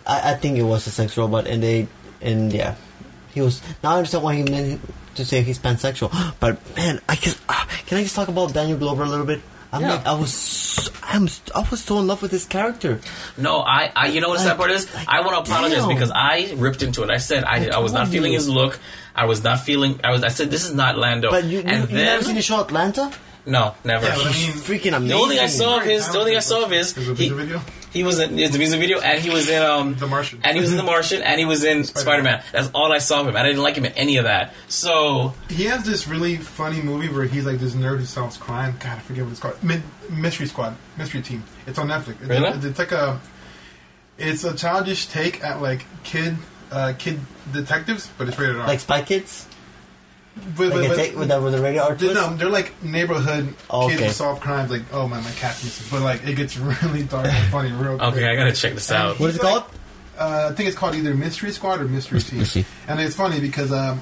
B: I, I think it was a sex robot, and they and yeah, he was. Now I understand why he meant to say he's pansexual. But man, I can uh, can I just talk about Daniel Glover a little bit? I'm
C: Yeah.
B: like I was so, I'm I was so in love with this character.
C: No, I, I you know what the sad
B: Like-
C: part is?
B: like,
C: I want to apologize
B: damn.
C: because I ripped into it. I said I,
B: I
C: I was not
B: told
C: feeling
B: you.
C: his look. I was not feeling. I was. I said this is not Lando.
B: But you, you,
C: and
B: you
C: then
B: never seen the show Atlanta?
C: no, never.
D: Yeah, but I
B: He's
D: mean,
B: freaking amazing.
C: The only thing I saw of his, the only thing I saw of his,
D: Is it a
C: he,
D: music video?
C: he was in it's a music video, and he was in um
D: The Martian.
C: and he was in The Martian, and he was in Spider Man. That's all I saw of him. I didn't like him in any of that. So
D: He has this really funny movie where he's like this nerd who solves crime. God, I forget what it's called. Mid- Mystery Squad, Mystery Team. It's on Netflix. It's,
C: Really?
D: it's, it's like a, it's a childish take at like kid, uh, kid detectives, but it's rated R.
B: Like Spy Kids?
D: but,
B: Like
D: but,
B: a
D: but-
B: take with that with the radio art
D: they're,
B: twist?
D: no, they're like neighborhood
B: Oh,
D: kids
B: okay.
D: who solve crimes. Like, oh my, my cat's missing. But like, it gets really dark and funny real quick.
C: okay, I gotta check this out.
B: What is it
D: He's
B: called?
D: Uh, I think it's called either Mystery Squad or Mystery Team.
B: Mystery.
D: And it's funny because um,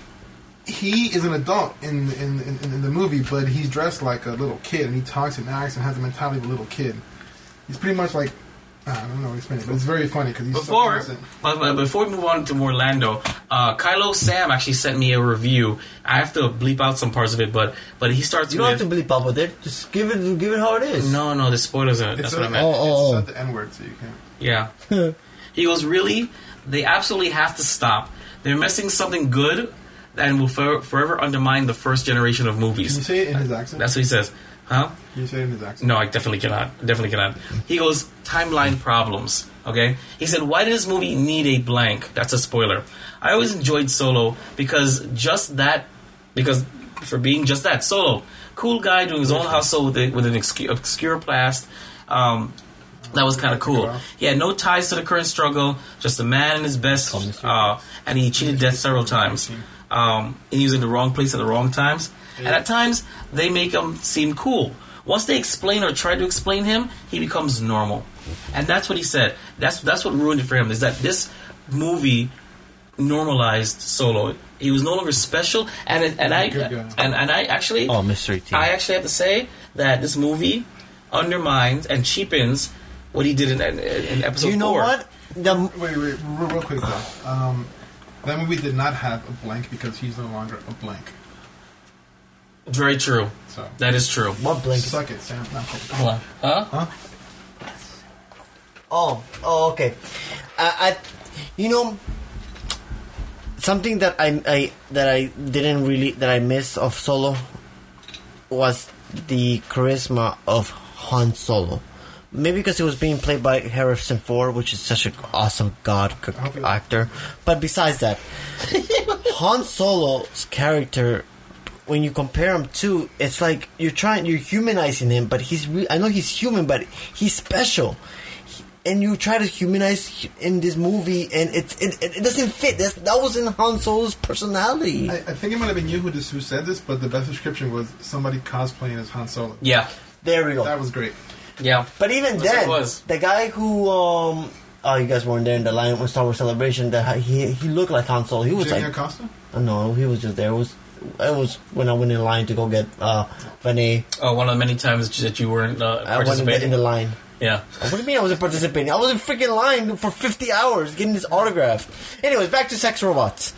D: he is an adult in, in, in, in the movie, but he's dressed like a little kid, and he talks and acts and has the mentality of a little kid. He's pretty much like, I don't know how to explain it, but it's very funny because he's so
C: Before,
D: innocent.
C: but, but before we move on to more Lando, uh, Kylo Sam actually sent me a review. I have to bleep out some parts of it, but but he starts
B: You don't
C: with
B: have to bleep up with it. Just give it give it how it is.
C: no, no, the spoilers in it. That's
D: It's
C: what I
D: a-
C: meant.
B: Oh, oh, oh.
D: It's not the N word, so you can't.
C: Yeah. He goes, really? They absolutely have to stop. They're missing something good and will for, forever undermine the first generation of
D: Can you
C: movies.
D: say it in his accent?
C: That's what he says. Huh?
D: Can you say it in his accent?
C: No, I definitely cannot. Definitely cannot. He goes, timeline problems. Okay? He said, why did this movie need a blank? That's a spoiler. I always enjoyed Solo because just that, because for being just that, Solo. Cool guy doing his own hustle with, a, with an obscure, obscure past. Um, that was kind of cool. He had no ties to the current struggle, just a man in his best, uh, and he cheated death several times. Um, and he was in the wrong place at the wrong times. And at times, they make him seem cool. Once they explain or try to explain him, he becomes normal. And that's what he said. That's that's what ruined it for him, is that this movie normalized Solo. He was no longer special, and it, and I
D: Good guy.
C: and, and I actually
B: Oh, Mystery Team.
C: I actually have to say that this movie undermines and cheapens what he did in, in, in episode
B: Do you know
C: four.
B: what? The,
D: Wait, wait, real, real quick though. Um, that movie did not have a blank because he's no longer a blank.
C: Very true.
D: So
C: That is true.
B: what blank?
D: suck it, Sam. Not cool.
C: Hold on. Huh?
D: Huh?
B: Oh, oh, okay. I, I, you know, something that I, I that I didn't really that I missed of Solo was the charisma of Han Solo. Maybe because it was being played by Harrison Ford, which is such an awesome god c- actor. But besides that, Han Solo's character, when you compare him to, it's like you're trying, you're humanizing him, but he's. Re- I know he's human, but he's special. And you try to humanize in this movie, and it it, it doesn't fit. That's, that wasn't Han Solo's personality.
D: I, I think it might have been you who, just, who said this, but the best description was somebody cosplaying as Han Solo.
C: Yeah.
B: There we go.
D: That was great.
C: Yeah.
B: But even
C: That's what
B: then,
C: it was.
B: the guy who um oh, you guys weren't there in the line with Star Wars Celebration. That he he looked like Han Solo. He was
D: Jamie
B: like,
D: Acosta?
B: oh, no, he was just there. It was it was when I went in line to go get uh Vinay.
C: Oh, one of the many times that you weren't uh,
B: I went in the,
C: participating.
B: in the line.
C: Yeah.
B: What do you mean I wasn't participating? I was in freaking line for fifty hours getting this autograph. Anyways, back to sex robots.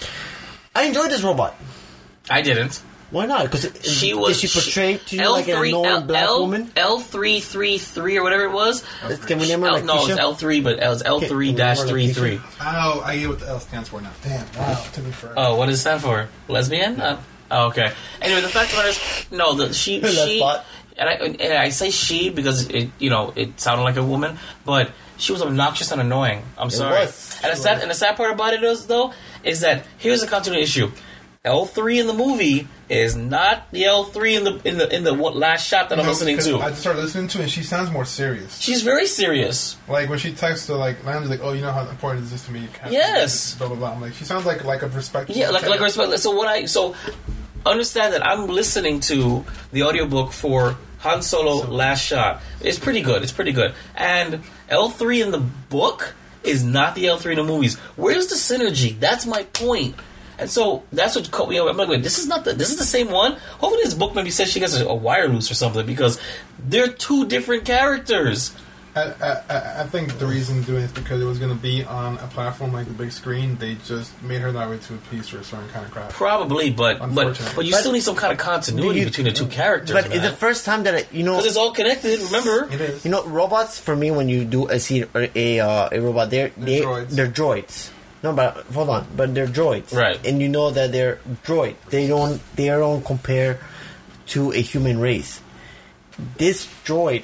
B: I enjoyed this robot.
C: I didn't.
B: Why not? Because
C: She was
B: is she portrayed to you
C: L
B: like an
C: three,
B: annoying
C: L,
B: black
C: L,
B: woman?
C: L three three three or whatever it was.
B: Can we name her
C: L,
B: like
C: no, it's
B: Keisha?
C: L three, but it was L three dash three three.
D: Oh, I get what the L stands for now. Damn, wow, it took me forever.
C: Oh, what does it stand for? Lesbian? Uh, oh, okay. Anyway, the fact of the matter is, no, the, she,
B: That's
C: she,
B: hot.
C: and I, and I say she because it, you know, it sounded like a woman, but she was obnoxious and annoying. I'm sorry.
B: was.
C: And the sad, and the sad part about it is, though, is that here's a continuity issue. L three in the movie is not the L three in the in the in the what, last shot that I'm
D: No,
C: listening
D: 'cause
C: to.
D: I just started listening to it, and she sounds more serious.
C: She's very serious.
D: Like when she texts to like Land's like, "Oh, you know how important is this to me?" You can't-
C: Yes.
D: Blah blah blah. I'm like, she sounds like like a respectful.
C: Yeah, like like respect. So what I so understand that I'm listening to the audiobook for Han Solo Last Shot. It's pretty good. It's pretty good. And L three in the book is not the L three in the movies. Where's the synergy? That's my point. And so that's what caught me up. I'm like, wait, this is not the this is the same one. Hopefully, this book maybe says she gets a, a wire loose or something because they're two different characters.
D: I, I, I think the reason doing it is because it was going to be on a platform like the big screen. They just made her that way to appease or a certain kind of crowd.
C: Probably, but but, but you
B: But-
C: still need some kind of continuity
B: you-
C: between the two characters.
B: But it's the first time that I, you know,
C: because it's all connected. Remember,
D: It is.
B: you know, robots for me when you do a see a a, uh, a robot, they're they,
D: droids.
B: they're droids. No, but hold on, but they're droids,
C: Right.
B: And you know that they're droid. They don't they don't compare to a human race. This droid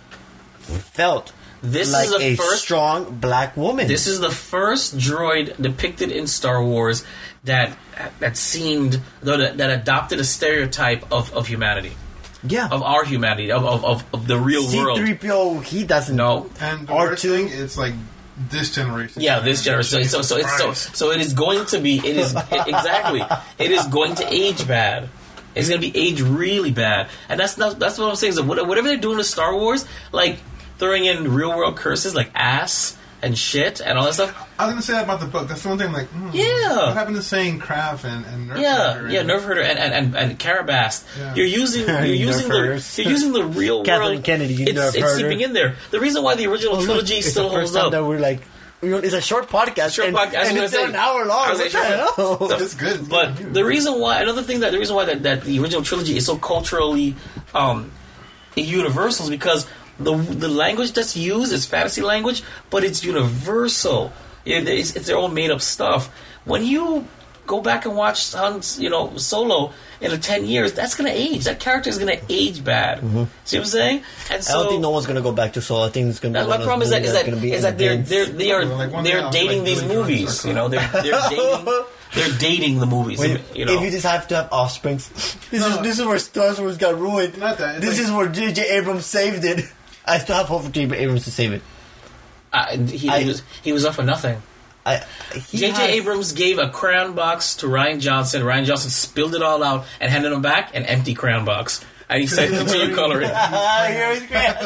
B: felt
C: This
B: like
C: is the
B: a
C: first-
B: strong black woman.
C: this is the first droid depicted in Star Wars that that seemed that, that adopted a stereotype of, of humanity,
B: yeah.
C: of our humanity, of of, of, of the real
B: C
C: world.
B: three P O, he doesn't
C: No.
D: And the
B: R
D: worst
B: two
D: thing, it's like this generation.
C: Yeah, this generation. So, so it's so
D: Christ.
C: so it is going to be. It is it, exactly. It is going to age bad. It's going to be age really bad, and that's not, that's what I'm saying. Is that what- whatever they're doing to Star Wars, like throwing in real world curses like ass and shit and all that stuff.
D: I was gonna say that about the book. That's the one thing. I'm like, mm,
C: Yeah.
D: what happened to saying Kraft and and Nerf
C: Yeah,
D: Herder
C: yeah,
D: and-
C: Nerf herder and and and, and Carabast.
D: Yeah.
C: You're using you're
B: Nerf
C: using the
B: herders.
C: you're using the real
B: Kathleen
C: world.
B: Kennedy, you
C: it's
B: Nerf
C: it's
B: herder.
C: seeping in there. The reason why the original
B: Oh, look,
C: trilogy
B: it's
C: still
B: the first
C: holds
B: time
C: up.
B: that we're like, you know, it's a short podcast,
C: Short
B: and,
C: podcast, I was
B: and
C: gonna
B: it's
C: say-
B: an hour long.
C: I was
B: What
C: gonna say,
B: the hell?
C: the-
D: It's good. It's
C: But
D: good.
C: the reason why, another thing that the reason why that, that the original trilogy is so culturally um, universal is because the the language that's used is fantasy language, but it's universal. It, it's, it's their own made up stuff. When you go back and watch Han's, you know, Solo in a ten years, that's gonna age. That character is gonna age bad. See what I'm saying? And so
B: I don't think no one's gonna go back to Solo. I think it's gonna be
C: that's
B: one
C: my
B: of
C: problem is
B: those
C: that is
B: movies
C: that
B: that's gonna be
C: is
B: in
C: that
B: the
C: they're
B: bins.
C: they're they are
D: Like one
C: they're
D: now,
C: dating
D: like
C: these
D: Billy John's
C: movies.
D: circle.
C: You know, they're they're dating they're dating the movies.
B: When-
C: you know,
B: If you just have to have offsprings, this
D: No.
B: is this is where Star Wars got ruined.
D: Not that, it's
B: This
D: like-
B: is where J J Abrams saved it. I still have hope for J J Abrams to save it.
C: I, he,
B: I-
C: he was he was up for nothing.
B: I he
C: J J
B: has-
C: Abrams gave a crown box to Ryan Johnson. Ryan Johnson spilled it all out and handed him back an empty crown box. And he said, "Continue coloring."
B: Ah, here is crayons.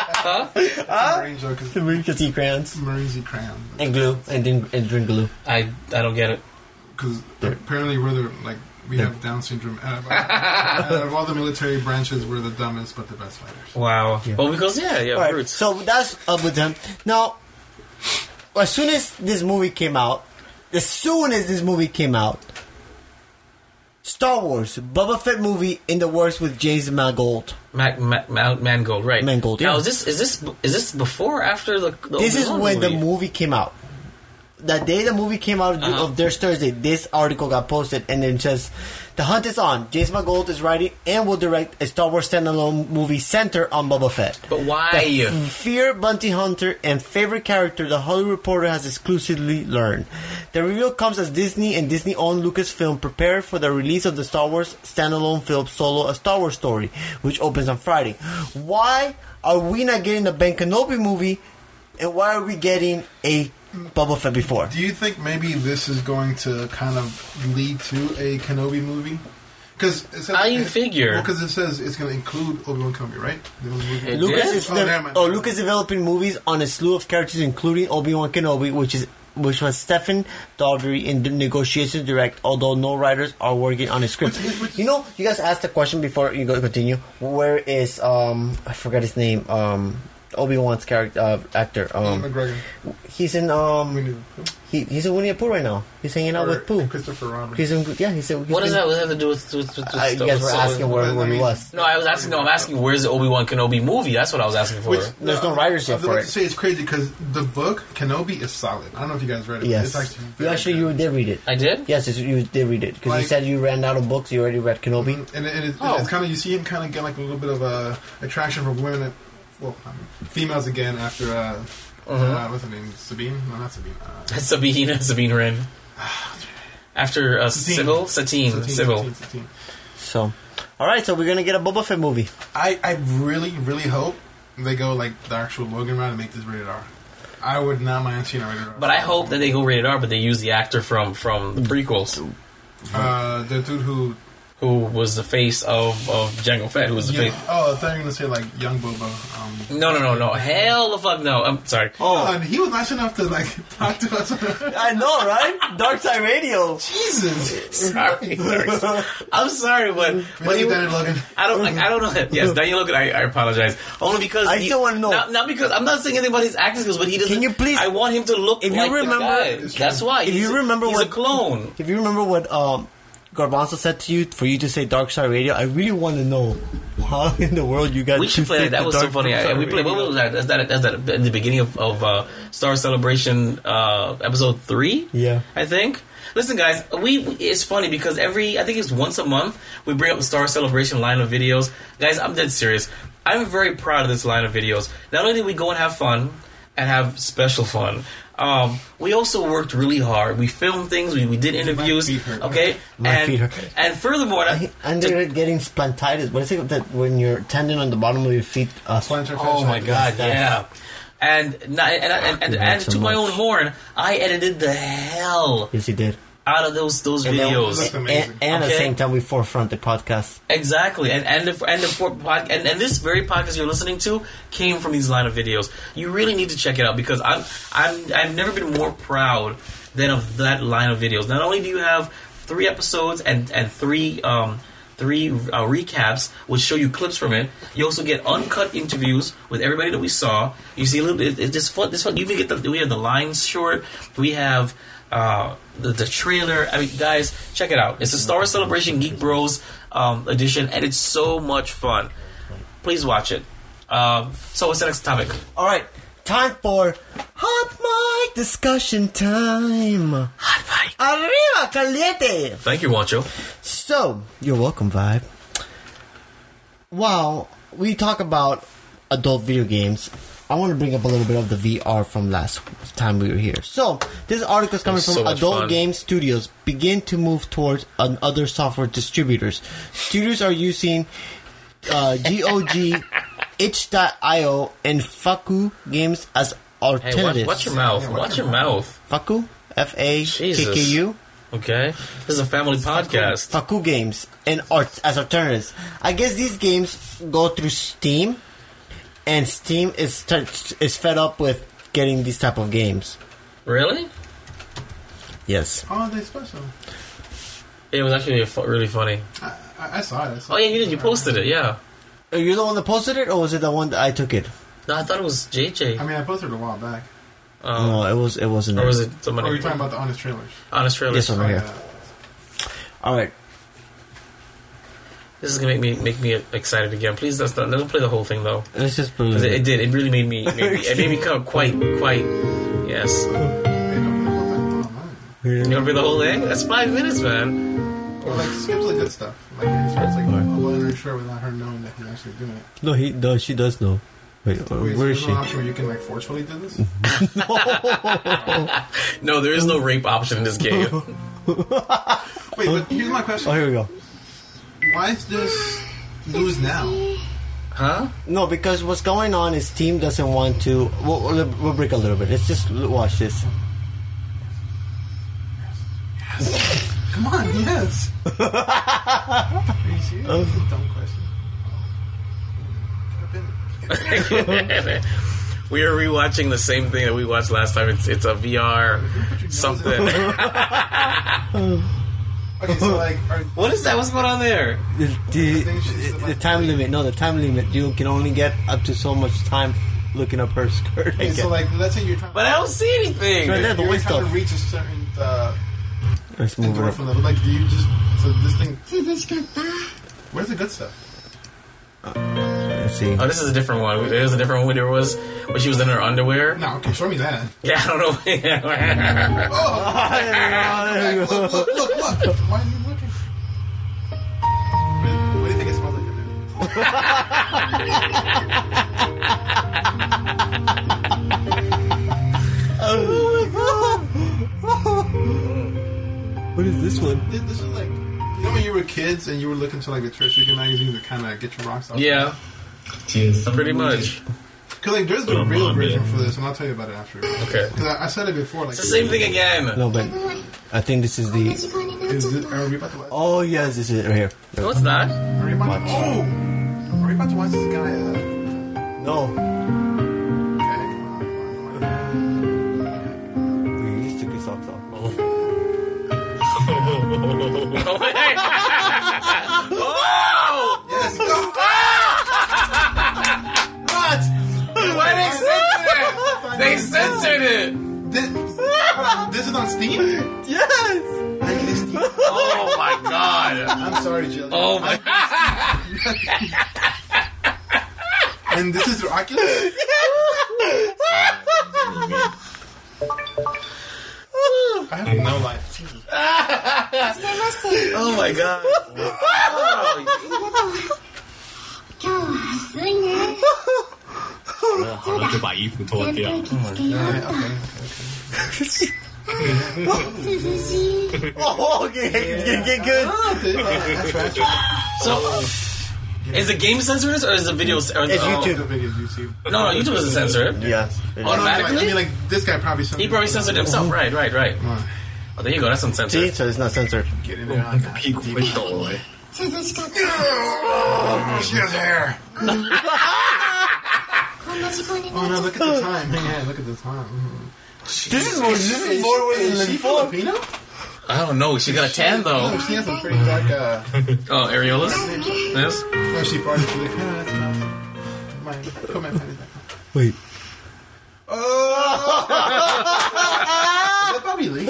D: Marine joke is
B: We can see crayons
D: Marine's crayon.
B: and glue and then and drink glue.
C: I I don't get it.
D: Because apparently we're the, like, we have Down syndrome. Out of, out of all the military branches, we're the dumbest but the best fighters.
C: Wow. Well, because yeah, yeah,
B: All right,
C: roots.
B: so that's up with them. Now, as soon as this movie came out, as soon as this movie came out, Star Wars Boba Fett movie in the works with James Mangold.
C: Mac, Mac, Mac, Mangold, right?
B: Mangold,
C: Now
B: yeah.
C: is this is this is this before or after the? the
B: This is
C: Obi-Wan
B: when
C: movie?
B: the movie came out. That day the movie came out
C: Uh-huh.
B: of their Thursday, this article got posted, and then it says, "The hunt is on. James Mangold is writing and will direct a Star Wars standalone movie centered on Boba Fett."
C: But why?
B: The f- fear bounty hunter and favorite character the Hollywood Reporter has exclusively learned. The reveal comes as Disney and Disney-owned Lucasfilm prepare for the release of the Star Wars standalone film Solo: A Star Wars Story, which opens on Friday. Why are we not getting the Ben Kenobi movie, and why are we getting a Boba Fett before?
D: Do you think maybe this is going to kind of lead to a Kenobi movie? Because
C: I figure.
D: Well, because it says it's going to include Obi-Wan Kenobi, right? The movie.
C: It
B: Lucas
C: did?
B: is
D: Oh,
B: de-
D: never mind.
B: oh, Lucas developing movies on a slew of characters, including Obi-Wan Kenobi, which is which was Stephen Daldry in the negotiations direct, although no writers are working on a script.
D: Which- which-
B: You know, you guys asked the question before you go continue. Where is um I forgot his name um Obi-Wan's character uh, actor um
D: McGregor.
B: he's in um
D: Winnie the
B: he he's in Winnie the Pooh right now. He's hanging out
D: Pooh.
B: with Pooh.
D: Christopher Robin.
B: He's in yeah. He's, he's
C: What does
B: been-
C: that have to do with? with, with, with
B: Uh, you
C: Star
B: guys were
C: Wars?
B: asking where, where he was.
C: No, I was asking. No, I'm asking. Where's the Obi Wan Kenobi movie? That's what I was asking for.
D: Which,
B: There's no writers yet
D: I was
B: for
D: about
B: it.
D: to say it's crazy because the book Kenobi is solid. I don't know if you guys read it.
B: Yes,
D: but it's actually
B: you
D: very
B: actually
D: good.
B: you did read it.
C: I did.
B: Yes, it's- you did read it because you
D: Like-
B: said you ran out of books. You already read Kenobi.
D: And, it, and it,
C: Oh.
D: it's kind of you see him kind of get like a little bit of a attraction for women, that, well, I mean, females again after uh, uh, what's her name? Sabine? No, not Sabine. Uh,
C: Sabine, Sabine Wren. After uh,
D: Satine.
C: Sybil, Satine,
D: Satine,
C: Sybil.
D: Satine, Satine.
B: So, all right, so we're gonna get a Boba Fett movie.
D: I, I really, really hope they go like the actual Logan route and make this rated R. I would not mind seeing a rated R.
C: But I hope that they go rated R, but they use the actor from from the prequels.
D: Uh, the dude who
C: who was the face of, of Jango Fett, who was the
D: Yeah.
C: face.
D: Oh, I thought you were going to say, like, young Boba. Um,
C: No, no, no, no. Hell the fuck no. I'm sorry.
D: oh, and he was nice enough to, like, talk to us.
B: I know, right? Dark Side Radio.
D: Jesus.
C: Sorry. I'm sorry, but, but
D: Really,
C: he,
D: Daniel Logan.
C: I don't like. I don't know. Yes, Daniel Logan. I, I apologize. Only because
B: I
C: he-
B: still wanna know.
C: Not, not because I'm not saying anything about his acting skills, but he doesn't.
B: Can you please-
C: I want him to look.
B: If you
C: like
B: remember-
C: the guy. That's why.
B: If
C: he's,
B: you remember
C: he's
B: what-
C: a clone.
B: If you remember what um, Garbanzo said to you, for you to say Dark Side Radio, I really want to know how in the world you got.
C: We should
B: to
C: play
B: fit
C: that. That
B: the
C: was so
B: Dark
C: funny. I,
B: Side
C: we played. What
B: Radio.
C: was that? That's that. That's that. At the beginning of, of uh, Star Celebration uh, episode three.
B: Yeah.
C: I think. Listen, guys. We it's funny because every I think it's once a month we bring up the Star Celebration line of videos. Guys, I'm dead serious. I'm very proud of this line of videos. Not only did we go and have fun and have special fun. Um, we also worked really hard. We filmed things. We, we did interviews.
D: feet hurt.
C: Okay,
B: My
C: and
B: feet hurt.
C: and furthermore,
B: I, and they're getting splantitis. What is it that when your tendon on the bottom of your feet? Uh,
D: Plantar
C: oh my
D: fasciitis.
C: god,
B: That's-
C: yeah. And and and, and, and,
B: You
C: and
B: had so
C: to my
B: much.
C: own horn, I edited the hell
B: yes, you did.
C: out of those those
B: And then-
C: videos.
D: That's
B: and,
D: amazing.
B: and at the
C: Okay.
B: same time, we forefront the podcast.
C: Exactly, and and the and the for- pod, and, and this very podcast you're listening to came from these line of videos. You really need to check it out because I'm I'm I've never been more proud than of that line of videos. Not only do you have three episodes and and three um three uh, recaps which show you clips from it, you also get uncut interviews with everybody that we saw. You see a little bit. It's just fun. This fun. You even get the we have the lines short. We have. Uh, the, the trailer. I mean, guys, check it out. It's a Star Wars Celebration Geek Bros um, edition, and it's so much fun. Please watch it. Um, so, what's the next topic?
B: All right, time for hot mic discussion time.
C: Hot mic.
B: Arriba, caliente.
C: Thank you, Wancho.
B: So, you're welcome, Vibe. While we talk about adult video games, I want to bring up a little bit of the V R from last time we were here. So, this article is coming
C: It was
B: from
C: so much
B: Adult
C: fun.
B: Game Studios begin to move towards an other software distributors. Studios are using uh, G O G, itch dot io, and Faku Games as
C: Hey, watch,
B: alternatives.
C: watch your mouth.
D: Yeah,
C: watch,
D: watch
C: your
D: your
C: mouth.
B: Faku? F A K K U?
C: Okay? This is a family podcast.
B: Faku Games and art as alternatives. I guess these games go through Steam, and Steam is is fed up with getting these type of games.
C: Really?
B: Yes.
D: Oh, they special.
C: It was actually fu- really funny.
D: I, I, I saw it. I saw
C: Oh, yeah, you did. You posted it, yeah.
B: Are you the one that posted it, or was it the one that I took it?
C: No, I thought it was J J.
D: I mean, I posted it a while back.
C: Um,
B: no, it was. It wasn't.
C: or was it
D: Or
C: somebody?
D: are you talking about the honest trailers?
C: Honest trailer.
B: This one right here.
D: Yeah.
B: All right.
C: This is gonna make me make me excited again. Please, let's not, don't play the whole thing though.
B: Let's just put
C: 'Cause It,
B: it.
C: it did. It really made me. Made me it made me come quite, quite. Yes.
D: Hey, don't play the whole thing.
C: You want to play the whole thing? That's five minutes, man.
D: Or like skips the good stuff. Like he starts like blowing her shirt without her knowing that he's actually doing it.
B: No, he. No, she does know. Wait, uh,
D: Wait,
B: where
D: so
B: is
D: there's
B: she?
D: an option where you can like forcefully do this?
C: No, there is no rape option in this game.
D: Wait, but here's my question.
B: Oh, here we go.
D: Why is this news now?
C: Huh?
B: No, because what's going on is Steam doesn't want to. We'll, we'll, we'll break a little bit. Let's just l- watch this.
D: Come on, yes. Are you serious? That's a dumb question.
C: We are rewatching the same thing that we watched last time. It's it's a V R something.
D: Okay, so like, are,
C: What is that? What's going on there?
B: The, the,
D: think she's
B: the
D: about
B: time
D: to-
B: limit. No, the time limit. You can only get up to so much time looking up her skirt. I
D: okay,
B: guess.
D: so like, let's say you're trying.
C: But I don't see anything.
B: Right there, the
D: you're
B: white
D: trying
B: stuff.
D: to reach a certain uh,
B: Let's move it up.
D: endorphin level. Like, do you just so this thing? Where's the good stuff?
B: Let's see.
C: Oh, this is a different one. There's a different one. There was when she was in her underwear.
D: No, okay, show me that.
C: Yeah, I don't know.
D: Oh, look, look, look, look, look. Why are you looking? What do you think it smells like?
B: What is this one?
D: This, this is like, you know when you were kids and you were looking to like the Treasure magazines to kind of get your rocks off?
C: Yeah, pretty much.
D: Because Because like, there's the real version for this, and I'll tell you about it after.
C: Okay.
D: Because I, I said it before. Like
C: It's the same thing again.
B: No, but I think this is the.
D: Is this, are we about to watch?
B: Oh yes, this is it right here.
C: No, it's not.
D: Are we about to, oh! Are we about to watch this guy? Uh,
B: No.
D: okay, come on, come on, come on.
B: He just took his socks off.
C: Oh!
D: Yes, go!
B: What?
C: Why they censored it? They censored it.
D: This, uh, this is on Steam?
B: Yes.
D: I get Steam.
C: Oh my god.
D: I'm sorry, Jill.
C: Oh my.
D: And this is through Oculus? I have no life.
C: Oh my god. Wow.
E: 今日は暑いね。
F: 好了，就把衣服脱掉。
D: Yeah, okay, okay.
E: 涼しい。
B: Oh, okay, get, get good.
D: Okay, that's right.
C: So, is the game censored this or is the video? Or,
B: It's
C: oh,
B: YouTube.
D: The video YouTube.
C: No, no, YouTube doesn't censor it.
B: Yes.
D: Oh, no, I
C: Automatically?
D: mean, like, this guy probably censored
C: He probably censored himself. Right, right, right.
D: Come on.
C: Oh, there you go. That's
B: See,
C: uncensored.
B: so it's not censored.
D: Get in there on that.
F: 屁股会抖哎。
E: 涼しかった。
D: Oh, she has hair.
E: こんな時間に
D: Oh,
E: な
D: no,
E: っちゃっ
D: look at the time. Yeah, look at the time.
B: This is more. This is more way
D: Is
B: than
D: she
B: before.
D: Filipino?
C: I don't know. She got a tan
D: No,
C: though.
D: she has a pretty dark, uh...
C: Oh, areolas. Yes.
D: No, she farted. She's like, ah, that's not... My, put my panties back on.
B: Wait.
D: Oh! Is that Bobby Lee?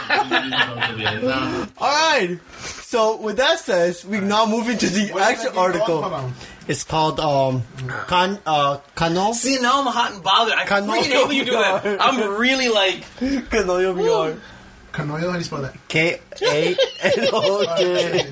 B: All right. So with that says, we now move into the
D: What is that
B: actual
D: game called?
B: article.
D: Hold on.
B: It's called um, Kan uh, Kano.
C: See, now I'm hot and bothered. I
B: Canoyo
C: freaking hate when you do that.
B: V R.
C: I'm really like.
B: Kanoyo V R.
D: Canoyo, how do you spell that?
B: K A N O K.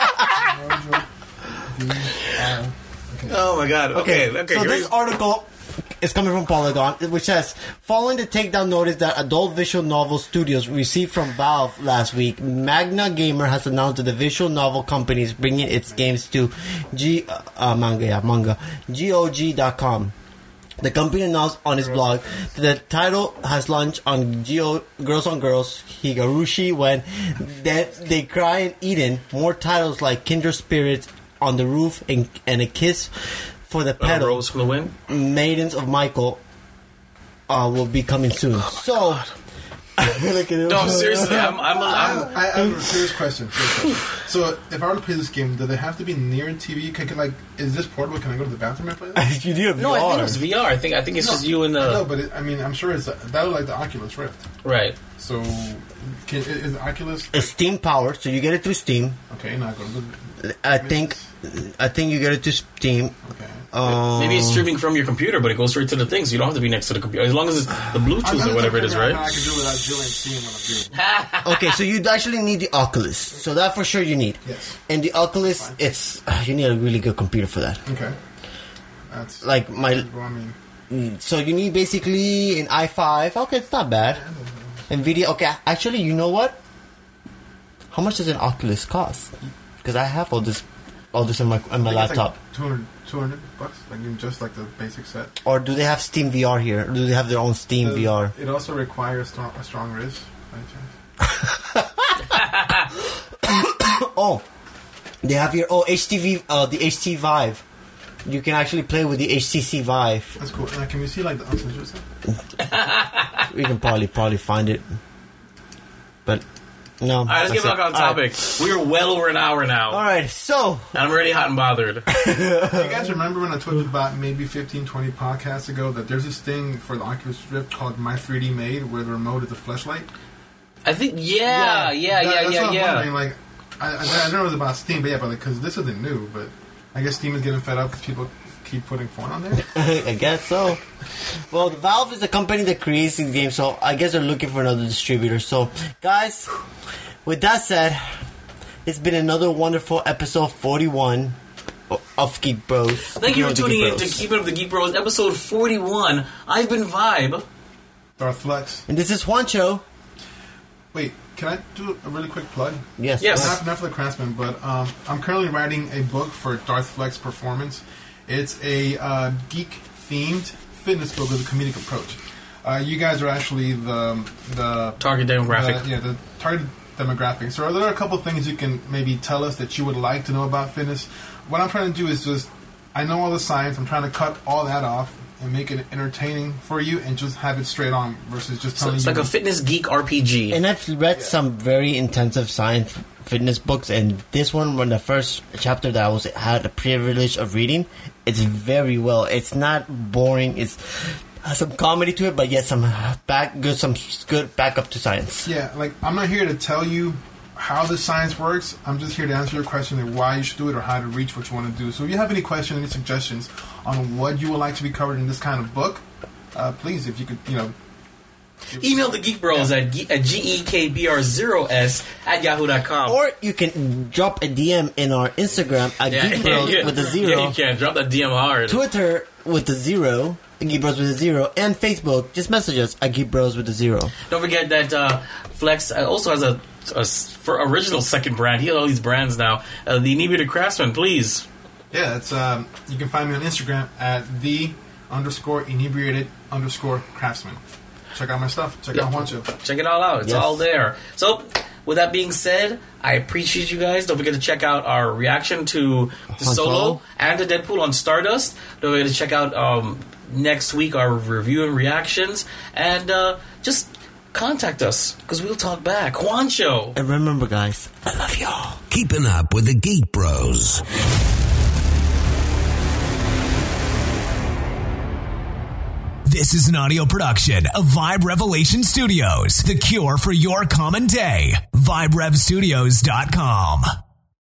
C: Oh my god. Okay, okay.
B: So
C: here
B: this
C: you-
B: article is coming from Polygon, which says, following the takedown notice that Adult Visual Novel Studios received from Valve last week, Magna Gamer has announced that the visual novel company is bringing its games to G uh, uh, manga, yeah, manga, G O G dot com. The company announced on its blog that the title has launched on Geo, Girls on Girls, Higurashi, when they, they Cry in Eden, more titles like Kindred Spirits, On the Roof, and, and A Kiss for the
C: Uh,
B: Petal,
C: Rose from the Wind.
B: Maidens of Michael, uh, will be coming soon. So, look at him.
C: No, seriously, I'm, I'm,
D: I,
C: I'm,
D: I have a serious question. Serious question. So, if I were to play this game, do they have to be near T V? Can, can, like, is this portable? Can I go to the bathroom and play this?
B: You need a
C: no, I think
B: V R.
C: it's V R. I think, I think it's just you and
D: No,
C: the
D: but it, I mean, I'm sure it's that look like the Oculus Rift.
C: right.
D: So, can, is the Oculus
B: It's Steam powered, so you get it through Steam.
D: okay? Now go to the
B: I think, I think you get it through Steam.
D: okay.
B: Um,
C: Maybe it's streaming from your computer, but it goes straight to the thing, so you don't have to be next to the computer as long as it's the
D: I'm
C: Bluetooth
D: just
C: or whatever it is,
D: figuring out
C: right?
D: How I can do it without Jillian seeing what I'm doing.
B: Okay, so you actually need the Oculus. So that for sure you need.
D: Yes.
B: And the Oculus, it's uh, you need a really good computer for that.
D: Okay. That's
B: Like my,
D: well, I mean,
B: so you need basically an i five. Okay, it's not bad. Nvidia. Okay, actually, you know what? How much does an Oculus cost? Because I have all this, all this on my on my
D: I think it's
B: laptop.
D: Like two hundred, two hundred bucks, like in just like the basic set.
B: Or do they have Steam V R here? Or do they have their own Steam
D: The-
B: V R?
D: It also requires strong, a strong wrist. By chance.
B: Oh, they have your oh H T V, uh, the H T C Vive. You can actually play with the H T C Vive.
D: That's cool. Now, can we see like the uncensored stuff?
B: We can probably probably find it, but no.
C: All right, let's get
B: that's
C: back
B: it.
C: on
B: All right.
C: topic. We're well over an hour now,
B: All right, so
C: and I'm already hot and bothered.
D: You guys remember when I told you about maybe fifteen, twenty podcasts ago that there's this thing for the Oculus Rift called My three D Made, where the remote is a fleshlight?
C: I think, yeah, yeah, yeah,
D: That- that's
C: yeah,
D: what I'm
C: yeah.
D: wondering, like, I, I, I don't know if it's about Steam, but yeah, but because this isn't new, but I guess Steam is getting fed up because people keep putting porn on there.
B: I guess so. Well, Valve is the company that creates these games, so I guess they're looking for another distributor. So, guys, with that said, it's been another wonderful episode forty-one of Geek Bros.
C: Thank you for
B: Geek
C: tuning in to
B: Bros.
C: Keeping Up the Geek Bros, episode forty-one. I've been Vibe.
D: Darth Flex.
B: And this is Juancho.
D: Wait, can I do a really quick plug?
B: Yes.
C: Yes.
D: Not, not for the Craftsman, but um, I'm currently writing a book for Darth Flex Performance. It's a uh, geek-themed fitness book with a comedic approach. Uh, you guys are actually the the
C: Target demographic.
D: the- yeah, the target demographic. So, are there a couple of things you can maybe tell us that you would like to know about fitness? What I'm trying to do is just, I know all the science. I'm trying to cut all that off and make it entertaining for you, and just have it straight on versus just
C: So
D: telling
C: it's
D: you.
C: like a fitness geek R P G.
B: And I've read some very intensive science fitness books, and this one, when the first chapter that I was had the privilege of reading, it's very well. It's not boring. It's has some comedy to it, but yet some back good, some good backup to science.
D: Yeah, like, I'm not here to tell you how the science works. I'm just here to answer your question of why you should do it or how to reach what you want to do. So if you have any questions, any suggestions on what you would like to be covered in this kind of book, uh, please, if you could, you know...
C: Email the Geek Bros at, ge- at G E K B R zero S at yahoo dot com.
B: Or you can drop a D M in our Instagram at
C: yeah,
B: Geek Bros
C: yeah,
B: with a
C: Yeah,
B: zero,
C: you can. Drop that D M hard.
B: Twitter with a zero, Geek Bros with a zero, and Facebook. Just message us at Geek Bros with a zero.
C: Don't forget that uh, Flex uh, also has a, a s- for original second brand. He has all these brands now. Uh, the Inebriated Craftsman, please.
D: Yeah, it's, um, you can find me on Instagram at the underscore inebriated underscore craftsman. Check out my stuff. Check
C: Yeah.
D: out Juancho.
C: Check it all out. It's
B: Yes.
C: all there. So, with that being said, I appreciate you guys. Don't forget to check out our reaction to the
B: Han
C: Solo
B: Solo.
C: and the Deadpool on Stardust. Don't forget to check out um, next week our review and reactions. And uh, just contact us, because we'll talk back. Juancho!
B: And remember, guys, I love y'all.
A: Keeping up with the Geek Bros.
G: This is an audio production of Vibe Revelation Studios, the cure for your common day. vibe rev studios dot com.